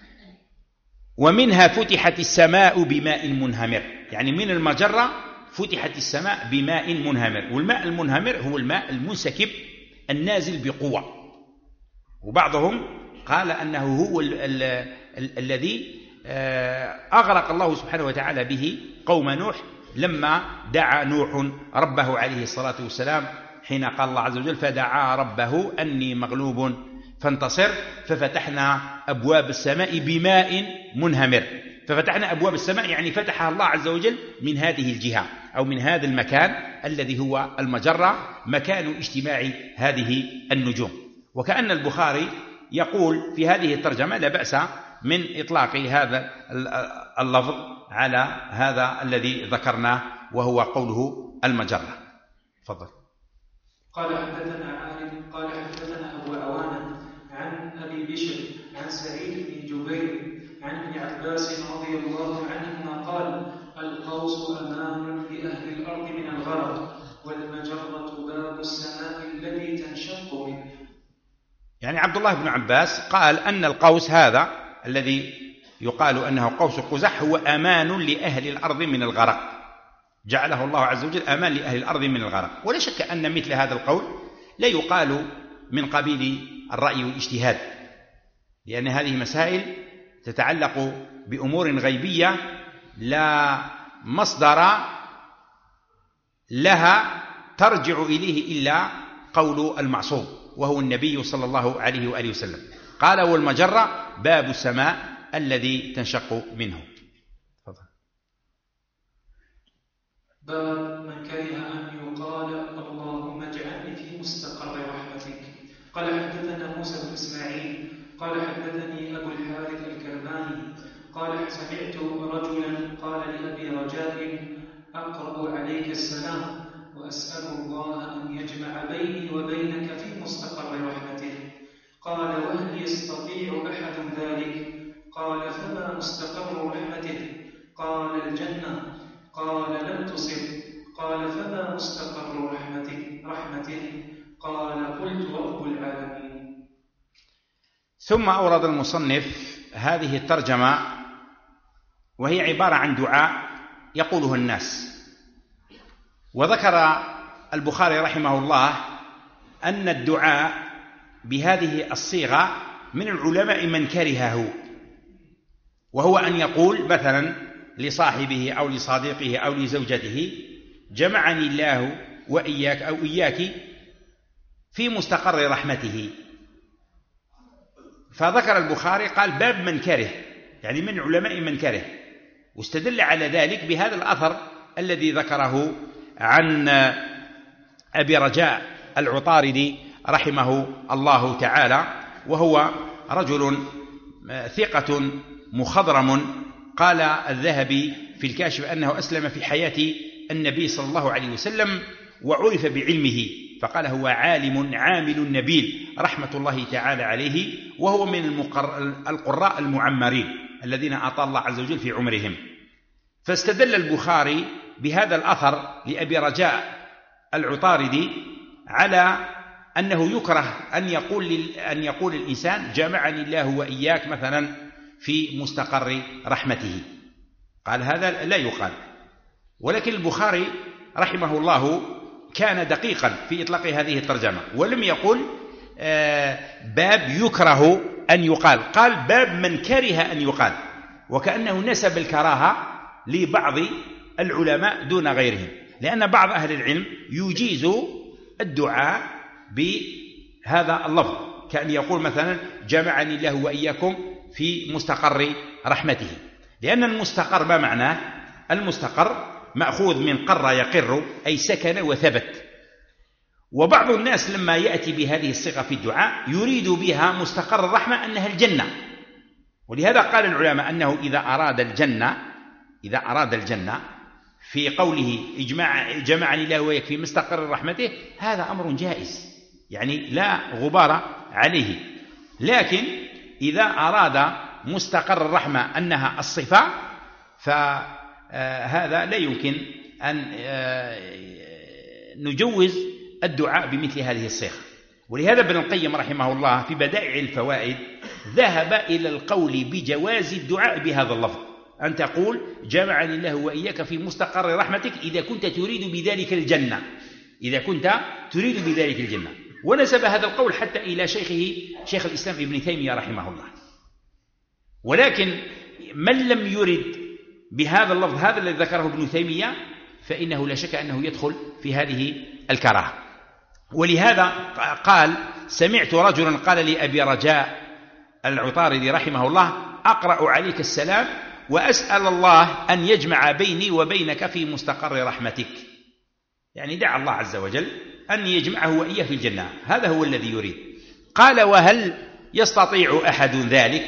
ومنها فتحت السماء بماء منهمر يعني من المجرة فتحت السماء بماء منهمر. والماء المنهمر هو الماء المنسكب النازل بقوة. وبعضهم قال أنه هو ال ال ال الذي أغرق الله سبحانه وتعالى به قوم نوح لما دعا نوح ربه عليه الصلاة والسلام حين قال الله عز وجل فدعا ربه أني مغلوب فانتصر ففتحنا أبواب السماء بماء منهمر. ففتحنا أبواب السماء يعني فتحها الله عز وجل من هذه الجهة أو من هذا المكان الذي هو المجرة مكان اجتماع هذه النجوم. وكأن البخاري يقول في هذه الترجمة لا بأس من إطلاق هذا اللفظ على هذا الذي ذكرناه وهو قوله المجرة. تفضل. قال حدثنا عالم قال حدثنا أبو عوانة عن أبي بشر عن سعيد بن جبير عن ابن عباس رضي الله عنهما قال القوس أمان لأهل الأرض من الغرق والمجرة باب السماء الذي تنشق منه. يعني عبد الله بن عباس قال أن القوس هذا الذي يقال أنه قوس قزح هو أمان لأهل الأرض من الغرق جعله الله عز وجل أمان لأهل الأرض من الغرق. ولا شك أن مثل هذا القول لا يقال من قبيل الرأي والاجتهاد لأن هذه مسائل تتعلق بأمور غيبية لا مصدر لها ترجع إليه إلا قول المعصوم وهو النبي صلى الله عليه وآله وسلم. قال والمجرة باب السماء الذي تنشق منه. تفضل. باب من كره أن يقال اللهم اجعلني في مستقر رحمتك. قال حدثنا موسى بن إسماعيل قال حدثني أبو الحارث الكرماني قال سمعت رجلا قال لأبي رجاء أقرأ عليك السلام وأسأل الله أن يجمع بيني وبينك في مستقر رحمته. قال وهل يستطيع أحد ذلك؟ قال فما مستقر رحمته؟ قال الجنة. قال لم تصب. قال فما مستقر رحمته؟ رحمته قال قلت رب العالمين. ثم أورد المصنف هذه الترجمة وهي عبارة عن دعاء يقوله الناس. وذكر البخاري رحمه الله أن الدعاء بهذه الصيغة من العلماء من كرهه وهو أن يقول مثلا لصاحبه أو لصديقه أو لزوجته جمعني الله وإياك أو إياك في مستقر رحمته. فذكر البخاري قال باب من كره يعني من علماء من كره واستدل على ذلك بهذا الأثر الذي ذكره عن أبي رجاء العطاردي رحمه الله تعالى، وهو رجل ثقة مخضرم. قال الذهبي في الكاشف أنه أسلم في حياة النبي صلى الله عليه وسلم وعرف بعلمه، فقال هو عالم عامل نبيل رحمة الله تعالى عليه، وهو من القراء المعمرين الذين أعطى الله عز وجل في عمرهم. فاستدل البخاري بهذا الأثر لأبي رجاء العطاردي على أنه يكره أن يقول أن يقول الإنسان جمعني الله وإياك مثلا في مستقر رحمته، قال هذا لا يقال. ولكن البخاري رحمه الله كان دقيقا في إطلاق هذه الترجمة، ولم يقل باب يكره أن يقال، قال باب من كره أن يقال، وكأنه نسب الكراهة لبعض العلماء دون غيرهم، لأن بعض أهل العلم يجيز الدعاء بهذا اللفظ، كأن يقول مثلا جمعني الله وإياكم في مستقر رحمته، لأن المستقر ما معناه؟ المستقر مأخوذ من قر يقر، أي سكن وثبت. وبعض الناس لما يأتي بهذه الصيغة في الدعاء يريد بها مستقر الرحمة أنها الجنة، ولهذا قال العلماء أنه إذا أراد الجنة إذا أراد الجنة في قوله إجماع جمعني الله وإياك في مستقر رحمته، هذا أمر جائز، يعني لا غبار عليه. لكن إذا أراد مستقر الرحمة أنها الصفة، فهذا لا يمكن أن نجوز الدعاء بمثل هذه الصيغة. ولهذا ابن القيم رحمه الله في بدائع الفوائد ذهب إلى القول بجواز الدعاء بهذا اللفظ، أن تقول جمعني الله وإياك في مستقر رحمتك إذا كنت تريد بذلك الجنة إذا كنت تريد بذلك الجنة ونسب هذا القول حتى إلى شيخه شيخ الإسلام ابن تيمية رحمه الله. ولكن من لم يرد بهذا اللفظ هذا الذي ذكره ابن تيمية فإنه لا شك أنه يدخل في هذه الكراهة. ولهذا قال سمعت رجلا قال لأبي رجاء العطاردي رحمه الله أقرأ عليك السلام وأسأل الله أن يجمع بيني وبينك في مستقر رحمتك، يعني دعا الله عز وجل أن يجمعه وإياه في الجنة، هذا هو الذي يريد. قال وهل يستطيع أحد ذلك؟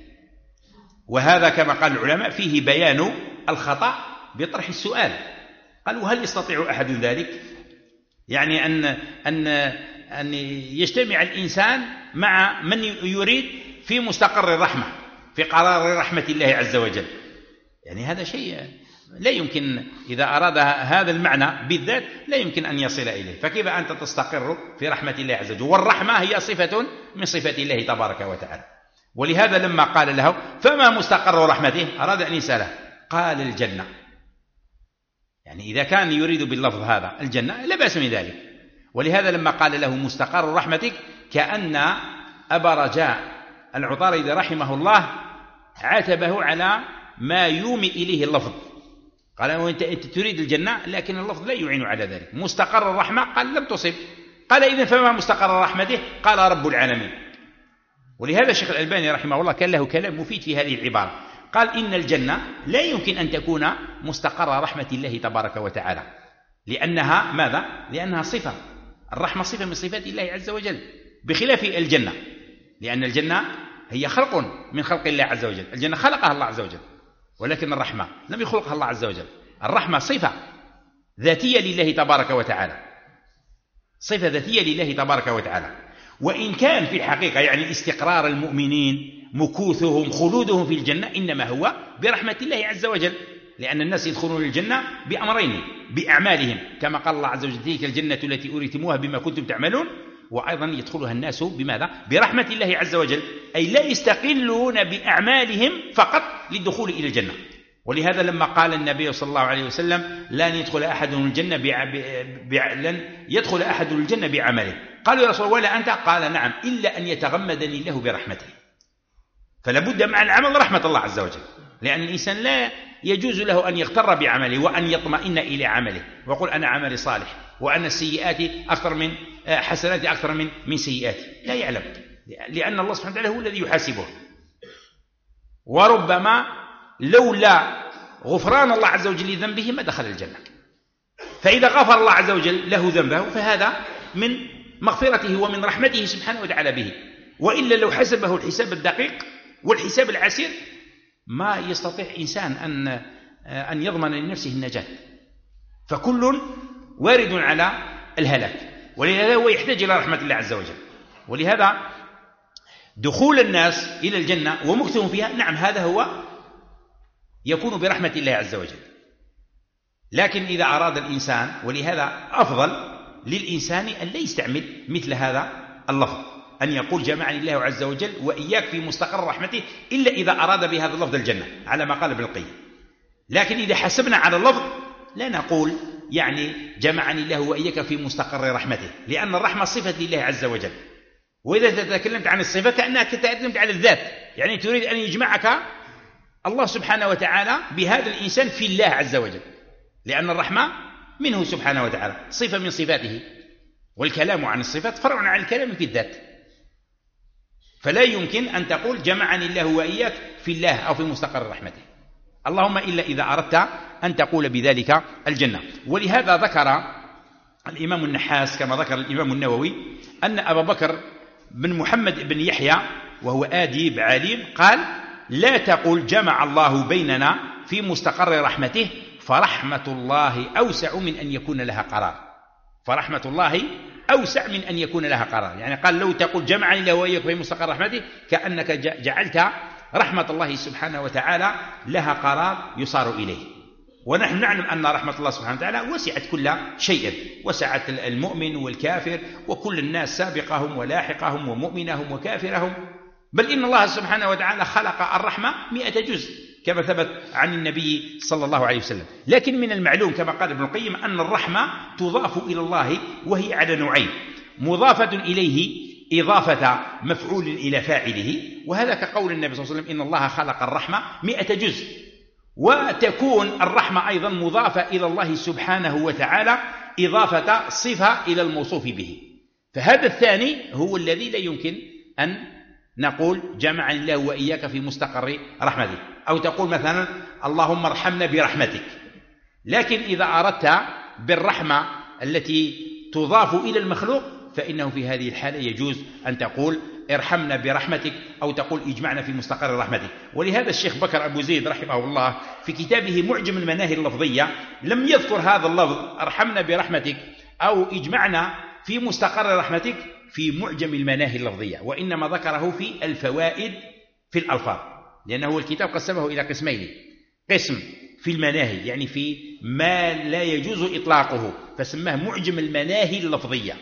وهذا كما قال العلماء فيه بيان الخطأ بطرح السؤال. قال وهل يستطيع أحد ذلك؟ يعني أن, أن, أن يجتمع الإنسان مع من يريد في مستقر الرحمة في قرار رحمة الله عز وجل، يعني هذا شيء لا يمكن، إذا أراد هذا المعنى بالذات لا يمكن أن يصل إليه، فكيف أنت تستقر في رحمة الله عز وجل؟ والرحمة هي صفة من صفات الله تبارك وتعالى. ولهذا لما قال له فما مستقر رحمته أراد أن يسأله، قال الجنة، يعني إذا كان يريد باللفظ هذا الجنة لا بأس من ذلك. ولهذا لما قال له مستقر رحمتك كأن أبا رجاء العطاردي رحمه الله عاتبه على ما يومي إليه اللفظ، قال وأنت أنت تريد الجنة لكن اللفظ لا يعين على ذلك. مستقر الرحمة قال لم تصب، قال إذن فما مستقر رحمته؟ قال رب العالمين. ولهذا الشيخ الألباني رحمه الله كان له كلام مفيد في هذه العبارة، قال إن الجنة لا يمكن أن تكون مستقر رحمة الله تبارك وتعالى، لأنها ماذا؟ لأنها صفة، الرحمة صفة من صفات الله عز وجل، بخلاف الجنة، لأن الجنة هي خلق من خلق الله عز وجل، الجنة خلقها الله عز وجل، ولكن الرحمة لم يخلقها الله عز وجل. الرحمة صفة ذاتية لله تبارك وتعالى، صفة ذاتية لله تبارك وتعالى. وإن كان في الحقيقة يعني استقرار المؤمنين مكوثهم خلودهم في الجنة إنما هو برحمة الله عز وجل، لأن الناس يدخلون الجنة بأمرين، بأعمالهم كما قال الله عز وجل تلك الجنة التي أورثتموها بما كنتم تعملون، وأيضا يدخلها الناس بماذا؟ برحمة الله عز وجل، أي لا يستقلون بأعمالهم فقط للدخول إلى الجنة. ولهذا لما قال النبي صلى الله عليه وسلم لن يدخل أحد الجنة بع... بع... لن يدخل أحد الجنة بعمله، قالوا يا رسول الله ولا أنت؟ قال نعم إلا أن يتغمدني الله برحمته. فلا بد مع العمل رحمة الله عز وجل، لأن الإنسان لا يجوز له أن يغتر بعمله وأن يطمئن إلى عمله ويقول أنا عملي صالح وأن سيئاتي أكثر من حسناتي أكثر من من سيئاتي، لا يعلم، لأن الله سبحانه وتعالى هو الذي يحاسبه. وربما لولا غفران الله عز وجل لذنبه ما دخل الجنة، فإذا غفر الله عز وجل له ذنبه فهذا من مغفرته ومن رحمته سبحانه وتعالى به، وإلا لو حسبه الحساب الدقيق والحساب العسير ما يستطيع إنسان أن أن يضمن لنفسه النجاة، فكل وارد على الهلاك، ولهذا هو يحتاج إلى رحمة الله عز وجل. ولهذا دخول الناس إلى الجنة ومكثهم فيها نعم هذا هو يكون برحمة الله عز وجل، لكن إذا أراد الإنسان، ولهذا أفضل للإنسان أن لا يستعمل مثل هذا اللفظ، أن يقول جمعني الله عز وجل وإياك في مستقر رحمته، إلا إذا أراد بهذا اللفظ الجنة على ما قال ابن القيم. لكن إذا حسبنا على اللفظ لا نقول يعني جمعني الله وإياك في مستقر رحمته، لأن الرحمة صفة لله عز وجل، وإذا تكلمت عن الصفة كأنك تكلمت عن الذات، يعني تريد أن يجمعك الله سبحانه وتعالى بهذا الإنسان في الله عز وجل، لأن الرحمة منه سبحانه وتعالى صفة من صفاته، والكلام عن الصفات فرع عن الكلام في الذات، فلا يمكن أن تقول جمعني الله وإياك في الله أو في مستقر رحمته، اللهم إلا إذا أردت أن تقول بذلك الجنة. ولهذا ذكر الإمام النحاس كما ذكر الإمام النووي أن أبا بكر بن محمد بن يحيى وهو آديب عالم قال لا تقل جمع الله بيننا في مستقر رحمته فرحمة الله أوسع من أن يكون لها قرار، فرحمة الله أوسع من أن يكون لها قرار، يعني قال لو تقول جمعني الله وإياك في مستقر رحمته كأنك جعلت رحمة الله سبحانه وتعالى لها قرار يصار إليه، ونحن نعلم أن رحمة الله سبحانه وتعالى وسعت كل شيء، وسعت المؤمن والكافر وكل الناس سابقهم ولاحقهم ومؤمنهم وكافرهم، بل إن الله سبحانه وتعالى خلق الرحمة مئة جزء كما ثبت عن النبي صلى الله عليه وسلم. لكن من المعلوم كما قال ابن القيم أن الرحمة تضاف إلى الله وهي على نوعين، مضافة إليه إضافة مفعول إلى فاعله، وهذا كقول النبي صلى الله عليه وسلم إن الله خلق الرحمة مئة جزء، وتكون الرحمة أيضا مضافة إلى الله سبحانه وتعالى إضافة صفة إلى الموصوف به، فهذا الثاني هو الذي لا يمكن أن نقول جمعني الله وإياك في مستقر رحمته، أو تقول مثلا اللهم ارحمنا برحمتك، لكن إذا أردت بالرحمة التي تضاف إلى المخلوق فإنه في هذه الحالة يجوز أن تقول ارحمنا برحمتك أو تقول اجمعنا في مستقر رحمتك. ولهذا الشيخ بكر أبو زيد رحمه الله في كتابه معجم المناهي اللفظية لم يذكر هذا اللفظ ارحمنا برحمتك أو اجمعنا في مستقر رحمتك في معجم المناهي اللفظية، وإنما ذكره في الفوائد في الألفاظ، لأنه الكتاب قسمه إلى قسمين، قسم في المناهي يعني في ما لا يجوز إطلاقه فسماه معجم المناهي اللفظية،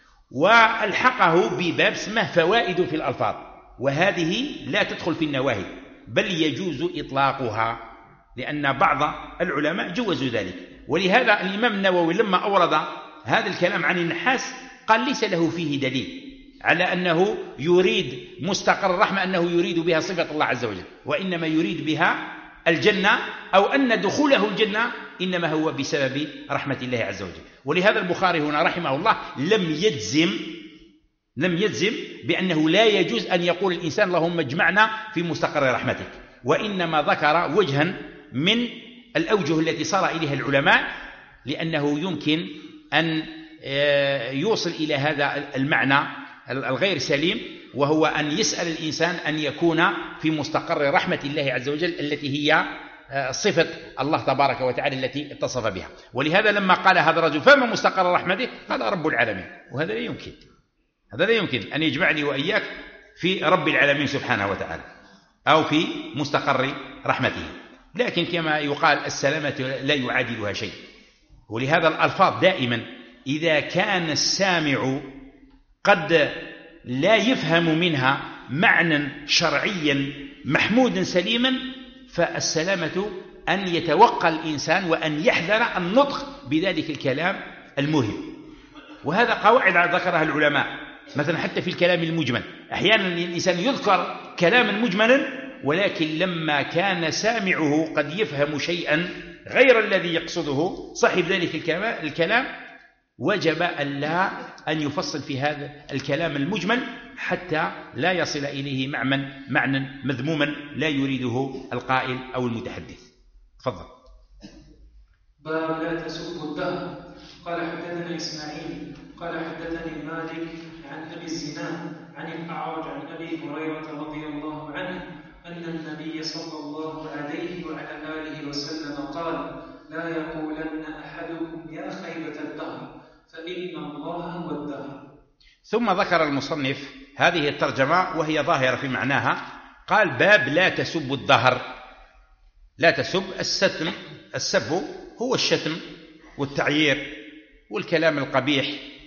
والحقه بباب اسمه فوائد في الألفاظ، وهذه لا تدخل في النواهي بل يجوز إطلاقها، لأن بعض العلماء جوزوا ذلك. ولهذا الإمام النووي لما أورد هذا الكلام عن النحاس قال ليس له فيه دليل على أنه يريد مستقر الرحمة أنه يريد بها صفة الله عز وجل، وإنما يريد بها الجنة، أو أن دخوله الجنة إنما هو بسبب رحمة الله عز وجل. ولهذا البخاري هنا رحمه الله لم يجزم لم يجزم بأنه لا يجوز أن يقول الإنسان اللهم اجمعنا في مستقر رحمتك، وإنما ذكر وجها من الأوجه التي صار إليها العلماء، لأنه يمكن أن يوصل إلى هذا المعنى الغير سليم، وهو أن يسأل الإنسان أن يكون في مستقر رحمة الله عز وجل التي هي صفة الله تبارك وتعالى التي اتصف بها. ولهذا لما قال هذا الرجل فما مستقر رحمته قال رب العالمين، وهذا لا يمكن، هذا لا يمكن أن يجمعني وإياك في رب العالمين سبحانه وتعالى أو في مستقر رحمته. لكن كما يقال السلامة لا يعادلها شيء، ولهذا الألفاظ دائما إذا كان السامع قد لا يفهم منها معنى شرعيا محمودا سليما فالسلامة أن يتوقع الإنسان وأن يحذر النطق بذلك الكلام المهم. وهذا قواعد ذكرها العلماء، مثلا حتى في الكلام المجمل أحيانا الإنسان يذكر كلاما مجملا، ولكن لما كان سامعه قد يفهم شيئا غير الذي يقصده صاحب ذلك الكلام وجب ألا أن يفصل في هذا الكلام المجمل حتى لا يصل إليه معنى معنى مذموما لا يريده القائل أو المتحدث. تفضل. باب لا تسبوا الدهر. قال حدثنا إسماعيل قال حدثني مالك عن أبي الزناد عن الأعرج عن أبي هريرة رضي الله عنه أن النبي صلى الله عليه وعلى آله وسلم قال لا يقولن أحدكم يا خيبة الدهر فإن الله هو الدهر. ثم ذكر المصنف هذه الترجمة وهي ظاهرة في معناها، قال باب لا تسب الدهر. لا تسب، الستم السب هو الشتم والتعيير والكلام القبيح.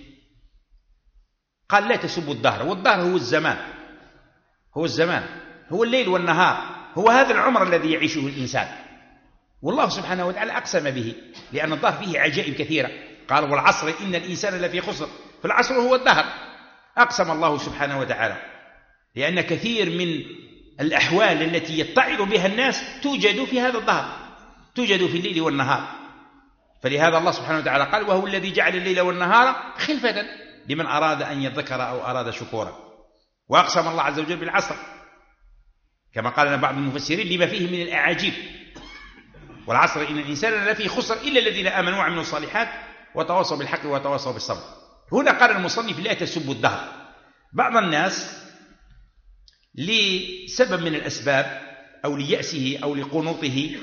قال لا تسب الدهر، والدهر هو الزمان، هو الزمان هو الليل والنهار، هو هذا العمر الذي يعيشه الإنسان. والله سبحانه وتعالى أقسم به، لأن الدهر فيه عجائب كثيرة. قال والعصر إن الإنسان لفي خسر، فالعصر هو الدهر. أقسم الله سبحانه وتعالى، لأن كثير من الأحوال التي يتعظ بها الناس توجد في هذا الدهر، توجد في الليل والنهار. فلهذا الله سبحانه وتعالى قال وهو الذي جعل الليل والنهار خلفة لمن أراد أن يذكر أو أراد شكورا. وأقسم الله عز وجل بالعصر كما قال لنا بعض المفسرين لما فيه من الأعاجيب. والعصر إن الإنسان لفي خسر إلا الذين آمنوا وعملوا الصالحات وتواصوا بالحق وتواصوا بالصبر. هنا قال المصنف لا تسبوا الدهر. بعض الناس لسبب من الأسباب أو ليأسه أو لقنوطه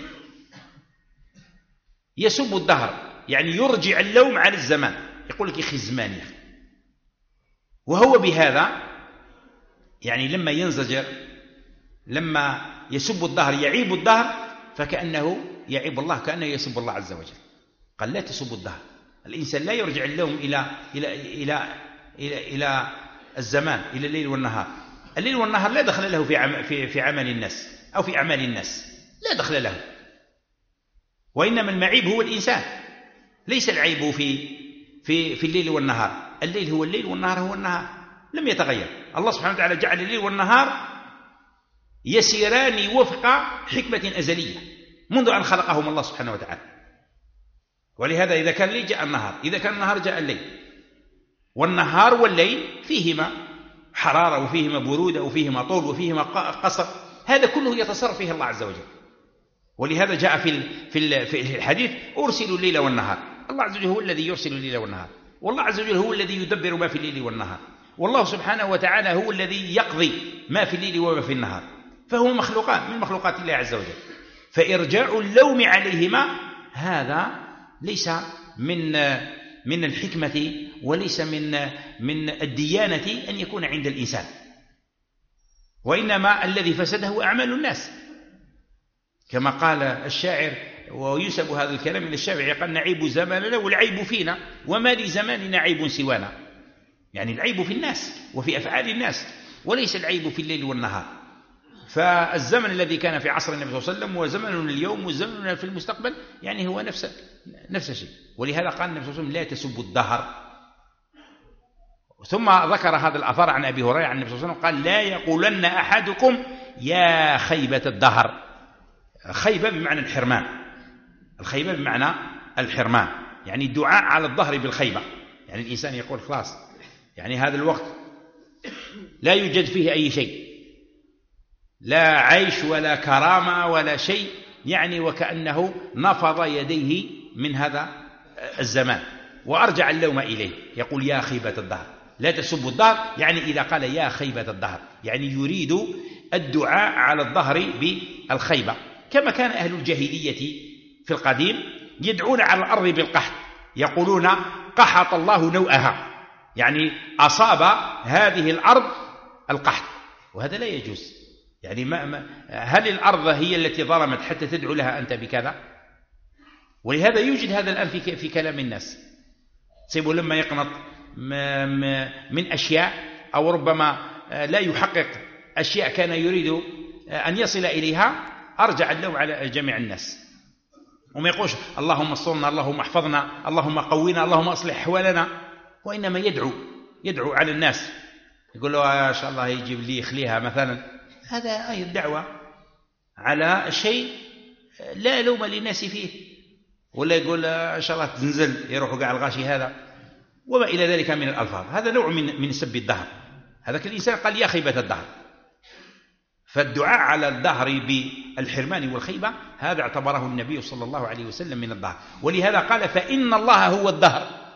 يسب الدهر، يعني يرجع اللوم على الزمان، يقول لك يخي الزمان يا أخي. وهو بهذا يعني لما ينزجر، لما يسب الدهر يعيب الدهر، فكأنه يعيب الله، كأنه يسب الله عز وجل. قال لا تسب الدهر. الإنسان لا يرجع اللوم إلى إلى إلى إلى إلى الزمان، إلى الليل والنهار. الليل والنهار لا دخل له في عم في في عمل الناس أو في أعمال الناس، لا دخل له. وإنما المعيب هو الإنسان، ليس العيب في في في الليل والنهار. الليل هو الليل والنهار هو النهار، لم يتغير. الله سبحانه وتعالى جعل الليل والنهار يسيران وفق حكمة أزلية منذ أن خلقهم الله سبحانه وتعالى. ولهذا إذا كان الليل جاء النهار، إذا كان النهار جاء الليل. والنهار والليل فيهما حرارة وفيهما برودة وفيهما طول وفيهما قصر، هذا كله يتصرف فيه الله عز وجل. ولهذا جاء في في في الحديث أرسل الليل والنهار. الله عز وجل هو الذي يرسل الليل والنهار، والله عز وجل هو الذي يدبر ما في الليل والنهار، والله سبحانه وتعالى هو الذي يقضي ما في الليل وما في النهار. فهو مخلوقان من مخلوقات الله عز وجل. فإرجاع اللوم عليهما هذا ليس من من الحكمة وليس من من الديانة أن يكون عند الإنسان، وإنما الذي فسده أعمال الناس. كما قال الشاعر، ويسب هذا الكلام إلى الشافعي، قال نعيب زماننا والعيب فينا وما لزماننا عيب سوانا. يعني العيب في الناس وفي أفعال الناس، وليس العيب في الليل والنهار. فالزمن الذي كان في عصر النبي صلى الله عليه وسلم وزمن اليوم وزمن في المستقبل يعني هو نفس نفس الشيء. ولهذا قال النبي صلى الله عليه وسلم لا تسبوا الدهر. ثم ذكر هذا الأثر عن أبي هريرة عن النبي صلى الله عليه وسلم قال لا يقولن أحدكم يا خيبة الدهر. خيبة بمعنى الحرمان، الخيبة بمعنى الحرمان، يعني الدعاء على الظهر بالخيبة. يعني الإنسان يقول خلاص يعني هذا الوقت لا يوجد فيه أي شيء، لا عيش ولا كرامة ولا شيء، يعني وكأنه نفض يديه من هذا الزمان وأرجع اللوم إليه. يقول يا خيبة الدهر. لا تسبوا الدهر، يعني إذا قال يا خيبة الدهر يعني يريد الدعاء على الظهر بالخيبة، كما كان أهل الجاهلية في القديم يدعون على الأرض بالقحط، يقولون قحط الله نوءها، يعني أصاب هذه الأرض القحط، وهذا لا يجوز. يعني ما ما هل الأرض هي التي ظلمت حتى تدعو لها أنت بكذا؟ ولهذا يوجد هذا الآن في في كلام الناس. سيبوا لما يقنط من أشياء أو ربما لا يحقق أشياء كان يريد أن يصل إليها، أرجع اللوم على جميع الناس، وما يقولش اللهم استرنا، اللهم احفظنا، اللهم قونا، اللهم أصلح أحوالنا، وإنما يدعو يدعو على الناس، يقول له إن شاء الله يجيب لي يخليها مثلا. هذا أي الدعوة على شيء لا لوم للناس فيه، ولا يقول إن شاء الله تنزل يروحوا قاع الغاشي هذا وما إلى ذلك من الألفاظ. هذا نوع من من سب الدهر. هذا الإنسان قال يا خيبة الدهر. فالدعاء على الدهر بالحرمان والخيبة هذا اعتبره النبي صلى الله عليه وسلم من الدهر. ولهذا قال فإن الله هو الدهر.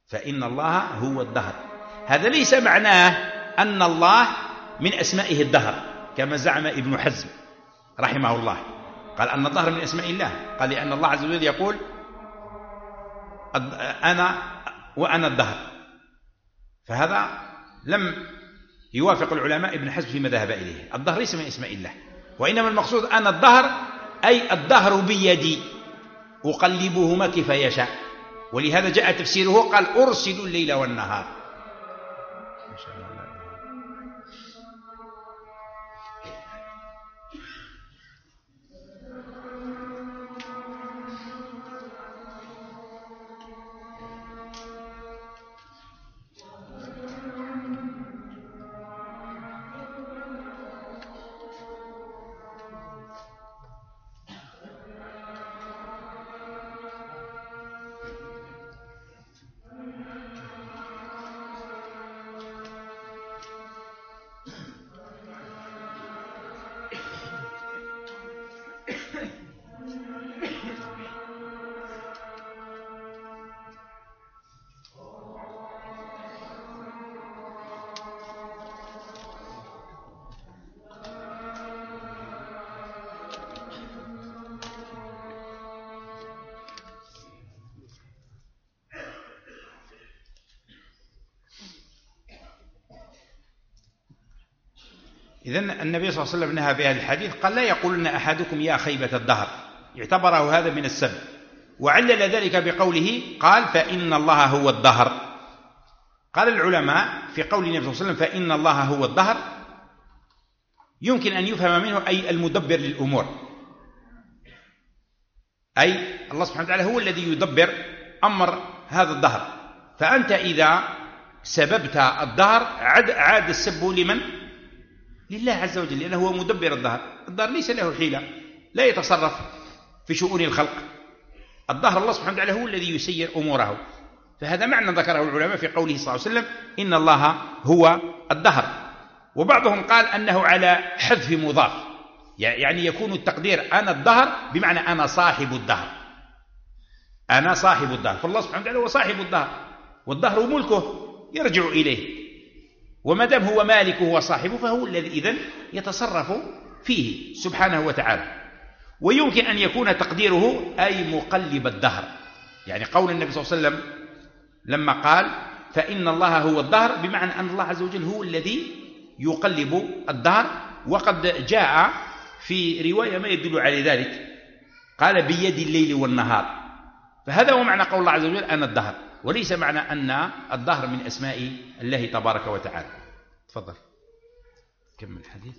فإن الله هو الدهر. هذا ليس معناه أن الله من أسمائه الدهر كما زعم ابن حزم رحمه الله، قال أن الدهر من أسماء الله، قال لأن الله عز وجل يقول أنا وأنا الدهر، فهذا لم يوافق العلماء ابن حزم فيما ذهب إليه. الدهر ليس من أسماء الله، وإنما المقصود أنا الدهر أي الدهر بيدي أقلبهما كيف يشاء، ولهذا جاء تفسيره قال أرسل الليل والنهار. ما شاء الله. إذن النبي صلى الله عليه وسلم نهى في هذا الحديث، قال لا يقولن أحدكم يا خيبة الدهر، اعتبره هذا من السب، وعلل ذلك بقوله قال فإن الله هو الدهر. قال العلماء في قول النبي صلى الله عليه وسلم فإن الله هو الدهر يمكن أن يفهم منه أي المدبر للأمور، أي الله سبحانه وتعالى هو الذي يدبر أمر هذا الدهر، فأنت إذا سببت الدهر عاد, عاد السب لمن؟ لله عز وجل، لأنه هو مدبر الدهر. الدهر ليس له حيلة، لا يتصرف في شؤون الخلق، الدهر الله سبحانه وتعالى هو الذي يسير أموره. فهذا معنى ذكره العلماء في قوله صلى الله عليه وسلم إن الله هو الدهر. وبعضهم قال أنه على حذف مضاف، يعني يكون التقدير أنا الدهر بمعنى أنا صاحب الدهر، أنا صاحب الدهر، فالله سبحانه وتعالى هو صاحب الدهر، والدهر ملكه يرجع إليه، وما دام هو مالكه وصاحبه فهو الذي إذن يتصرف فيه سبحانه وتعالى. ويمكن أن يكون تقديره أي مقلب الدهر، يعني قول النبي صلى الله عليه وسلم لما قال فإن الله هو الدهر بمعنى أن الله عز وجل هو الذي يقلب الدهر. وقد جاء في رواية ما يدل على ذلك، قال بيد الليل والنهار، فهذا هو معنى قول الله عز وجل أنا الدهر، وليس معنى أن الدهر من أسماء الله تبارك وتعالى. تفضل كمل الحديث.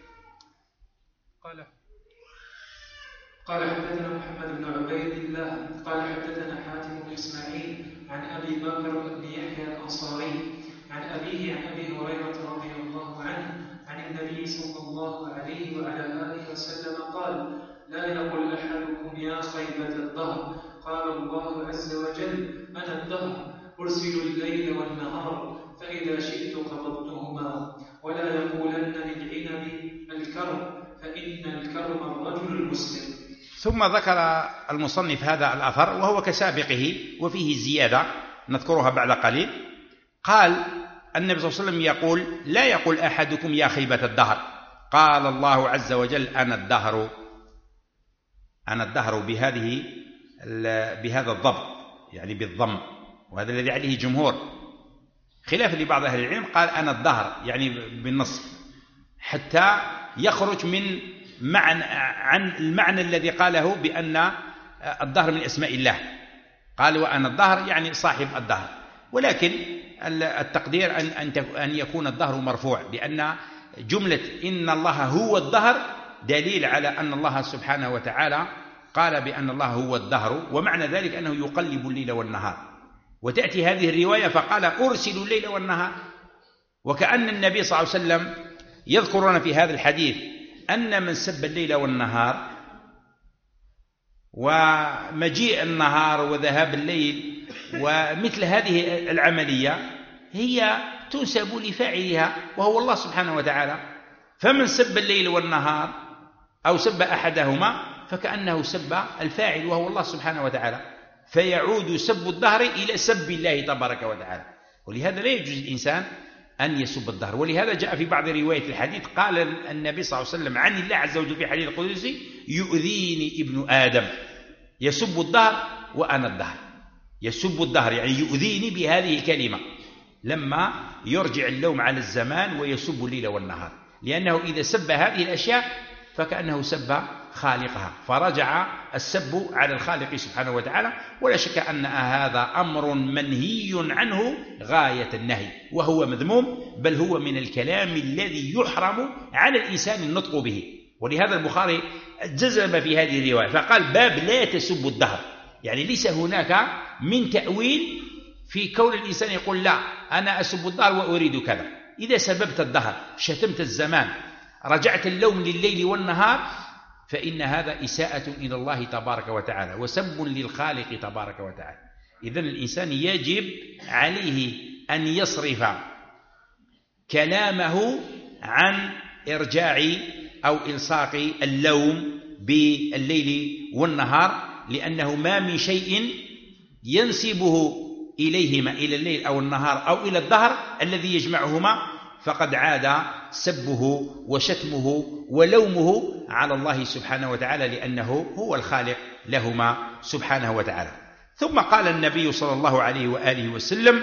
قال قال حدثنا محمد بن عبيد الله قال حدثنا حاتم بن إسماعيل عن أبي بكر بن يحيى الأنصاري عن أبيه عن أبي هريرة رضي الله عنه عن النبي صلى الله عليه وعلى آله وسلم قال لا يقل أحدكم يا خيبة الدهر، قال الله عز وجل أنا الدهر أرسل الليل والنهار فإذا شئت قبضتهما، ولا يقولن للعنب الكرم فإن الكرم الرجل المسلم. ثم ذكر المصنف هذا الأثر وهو كسابقه وفيه زيادة نذكرها بعد قليل. قال النبي صلى الله عليه وسلم يقول لا يقول أحدكم يا خيبة الدهر، قال الله عز وجل أنا الدهر، أنا الدهر بهذه بهذا الضبط يعني بالضم، وهذا الذي عليه جمهور، خلاف لبعض أهل العلم قال أنا الدهر يعني بالنصب، حتى يخرج من معنى عن المعنى الذي قاله بأن الدهر من أسماء الله، قال وأنا الدهر يعني صاحب الدهر. ولكن التقدير أن أن يكون الدهر مرفوع، لأن جملة إن الله هو الدهر دليل على أن الله سبحانه وتعالى قال بأن الله هو الدهر، ومعنى ذلك أنه يقلب الليل والنهار. وتأتي هذه الرواية فقال أرسل الليل والنهار، وكأن النبي صلى الله عليه وسلم يذكرنا في هذا الحديث أن من سب الليل والنهار ومجيء النهار وذهاب الليل ومثل هذه العملية هي تنسب لفاعلها وهو الله سبحانه وتعالى، فمن سب الليل والنهار أو سب أحدهما فكأنه سب الفاعل وهو الله سبحانه وتعالى. فيعود سب الدهر إلى سب الله تبارك وتعالى. ولهذا لا يجوز الإنسان أن يسب الدهر. ولهذا جاء في بعض رواية الحديث قال النبي صلى الله عليه وسلم عن الله عز وجل في حديث القدسي: يؤذيني ابن آدم يسب الدهر وأنا الدهر. يسب الدهر يعني يؤذيني بهذه الكلمة، لما يرجع اللوم على الزمان ويسب الليل والنهار، لأنه إذا سب هذه الأشياء فكأنه سب خالقها، فرجع السب على الخالق سبحانه وتعالى. ولا شك أن هذا أمر منهي عنه غاية النهي، وهو مذموم، بل هو من الكلام الذي يحرم على الإنسان النطق به. ولهذا البخاري جزم في هذه الرواية فقال: باب لا تسب الدهر، يعني ليس هناك من تأويل في كون الإنسان يقول: لا أنا أسب الدهر وأريد كذا. إذا سببت الدهر، شتمت الزمان، رجعت اللوم لليل والنهار، فإن هذا إساءة إلى الله تبارك وتعالى وسب للخالق تبارك وتعالى. إذن الإنسان يجب عليه أن يصرف كلامه عن إرجاع أو إلصاق اللوم بالليل والنهار، لأنه ما من شيء ينسبه إليهما، إلى الليل أو النهار أو إلى الدهر الذي يجمعهما، فقد عاد سبه وشتمه ولومه على الله سبحانه وتعالى، لأنه هو الخالق لهما سبحانه وتعالى. ثم قال النبي صلى الله عليه وآله وسلم: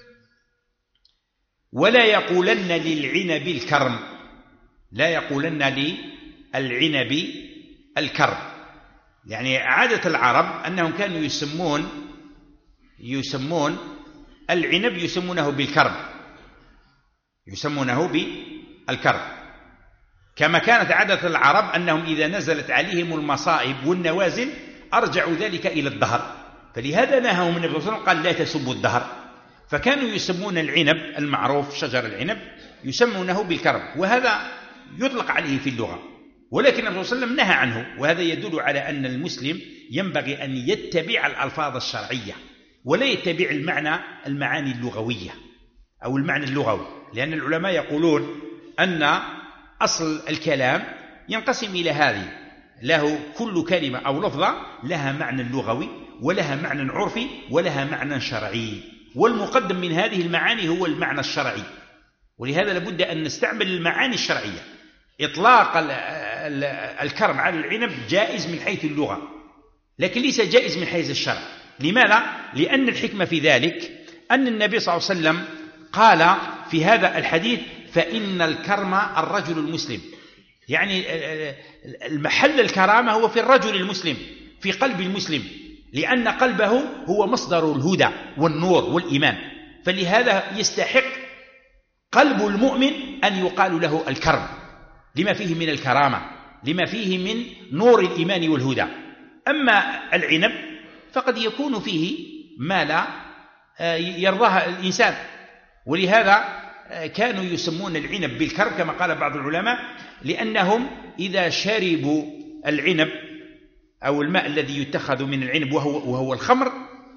ولا يقولن للعنب الكرم، لا يقولن للعنب الكرم. يعني عادة العرب أنهم كانوا يسمون يسمون العنب يسمونه بالكرم، يسمونه بالكرم، كما كانت عادة العرب أنهم إذا نزلت عليهم المصائب والنوازل أرجعوا ذلك إلى الدهر، فلهذا نهاهم النبي صلى الله عليه وسلم قال: لا تسبوا الدهر. فكانوا يسمون العنب المعروف شجر العنب يسمونه بالكرم، وهذا يطلق عليه في اللغة، ولكن النبي صلى الله عليه وسلم نهى عنه. وهذا يدل على أن المسلم ينبغي أن يتبع الألفاظ الشرعية ولا يتبع المعنى المعاني اللغوية أو المعنى اللغوي، لأن العلماء يقولون أن أصل الكلام ينقسم إلى هذه: له كل كلمة أو لفظة لها معنى لغوي ولها معنى عرفي ولها معنى شرعي، والمقدم من هذه المعاني هو المعنى الشرعي. ولهذا لابد أن نستعمل المعاني الشرعية. إطلاق الكرم على العنب جائز من حيث اللغة، لكن ليس جائز من حيث الشرع. لماذا؟ لأن الحكمة في ذلك أن النبي صلى الله عليه وسلم قال في هذا الحديث: فإن الكرم الرجل المسلم، يعني المحل الكرامة هو في الرجل المسلم، في قلب المسلم، لأن قلبه هو مصدر الهدى والنور والإيمان، فلهذا يستحق قلب المؤمن أن يقال له الكرم، لما فيه من الكرامة، لما فيه من نور الإيمان والهدى. أما العنب فقد يكون فيه ما لا يرضاه الإنسان، ولهذا كانوا يسمون العنب بالكرم كما قال بعض العلماء، لأنهم إذا شربوا العنب أو الماء الذي يتخذ من العنب وهو, وهو الخمر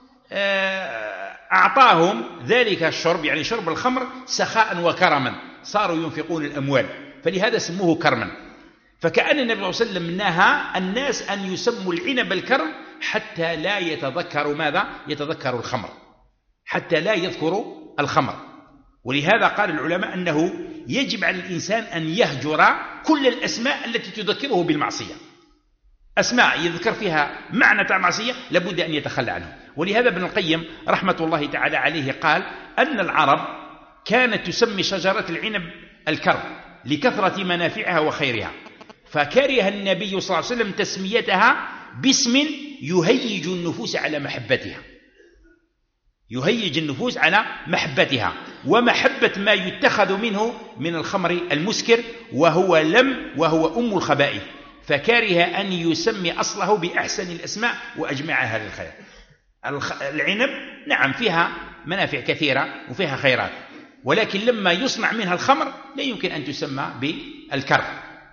أعطاهم ذلك الشرب، يعني شرب الخمر، سخاء وكرما، صاروا ينفقون الأموال، فلهذا سموه كرما. فكأن النبي صلى الله عليه وسلم نهى الناس أن يسموا العنب الكرم حتى لا يتذكروا ماذا؟ يتذكروا الخمر، حتى لا يذكروا الخمر. ولهذا قال العلماء أنه يجب على الإنسان أن يهجر كل الأسماء التي تذكره بالمعصية، أسماء يذكر فيها معنى معصية لابد أن يتخلى عنه. ولهذا ابن القيم رحمة الله تعالى عليه قال أن العرب كانت تسمي شجرة العنب الكرم لكثرة منافعها وخيرها، فكره النبي صلى الله عليه وسلم تسميتها باسم يهيج النفوس على محبتها، يهيج النفوس على محبتها ومحبة ما يتخذ منه من الخمر المسكر، وهو لم وهو أم الخبائث، فكره أن يسمي أصله بأحسن الأسماء وأجمعها للخير. العنب نعم فيها منافع كثيرة وفيها خيرات، ولكن لما يصنع منها الخمر لا يمكن أن تسمى بالكرم،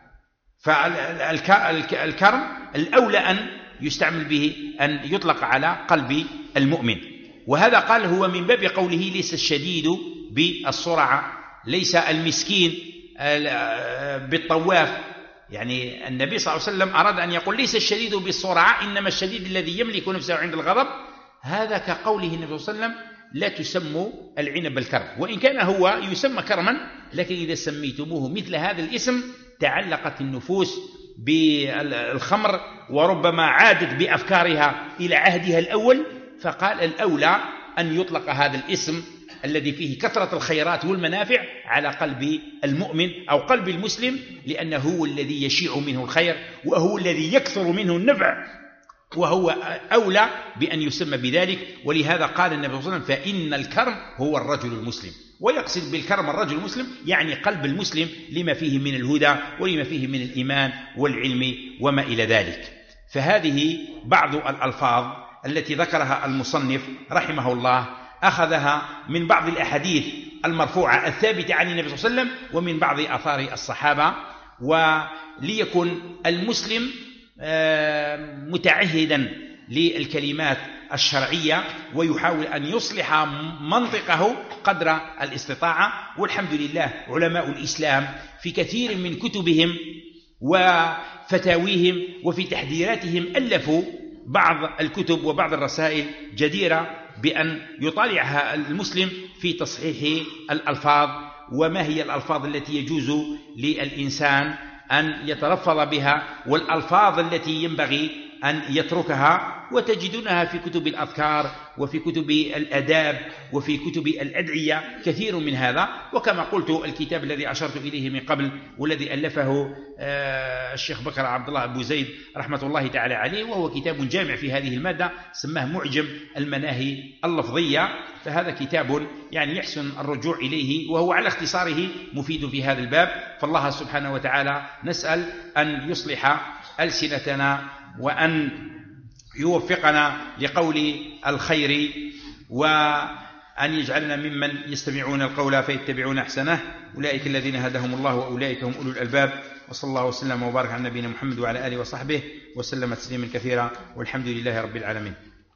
فالكرم الأولى أن يستعمل به، أن يطلق على قلب المؤمن. وهذا قال هو من باب قوله ليس الشديد بالسرعة، ليس المسكين بالطواف. يعني النبي صلى الله عليه وسلم أراد أن يقول ليس الشديد بالسرعة، إنما الشديد الذي يملك نفسه عند الغضب هذا كقوله النبي صلى الله عليه وسلم لا تسموا العنب الكرم، وإن كان هو يسمى كرما، لكن إذا سميتموه مثل هذا الاسم تعلقت النفوس بالخمر وربما عادت بأفكارها إلى عهدها الأول، فقال الأولى أن يطلق هذا الاسم الذي فيه كثرة الخيرات والمنافع على قلب المؤمن أو قلب المسلم، لأنه هو الذي يشيع منه الخير وهو الذي يكثر منه النفع، وهو أولى بأن يسمى بذلك. ولهذا قال النبي صلى الله عليه وسلم فإن الكرم هو الرجل المسلم، ويقصد بالكرم الرجل المسلم يعني قلب المسلم لما فيه من الهدى ولما فيه من الإيمان والعلم وما إلى ذلك. فهذه بعض الألفاظ التي ذكرها المصنف رحمه الله، أخذها من بعض الأحاديث المرفوعة الثابتة عن النبي صلى الله عليه وسلم ومن بعض آثار الصحابة، وليكن المسلم متعهدا للكلمات الشرعية ويحاول أن يصلح منطقه قدر الاستطاعة. والحمد لله علماء الإسلام في كثير من كتبهم وفتاويهم وفي تحذيراتهم ألفوا بعض الكتب وبعض الرسائل جديرة بأن يطالعها المسلم في تصحيح الألفاظ، وما هي الألفاظ التي يجوز للإنسان أن يتلفظ بها والألفاظ التي ينبغي أن يتركها، وتجدونها في كتب الأذكار وفي كتب الأداب وفي كتب الأدعية كثير من هذا. وكما قلت الكتاب الذي أشرت إليه من قبل والذي ألفه الشيخ بكر عبد الله أبو زيد رحمة الله تعالى عليه، وهو كتاب جامع في هذه المادة سماه معجم المناهي اللفظية، فهذا كتاب يعني يحسن الرجوع إليه وهو على اختصاره مفيد في هذا الباب. فالله سبحانه وتعالى نسأل أن يصلح ألسنتنا وأن يوفقنا لقول الخير، وأن يجعلنا ممن يستمعون القول فيتبعون أحسنه، أولئك الذين هداهم الله وأولئك هم أولو الألباب. وصلى الله وسلم وبارك على نبينا محمد وعلى آله وصحبه وسلم تسليما كثيرا، والحمد لله رب العالمين.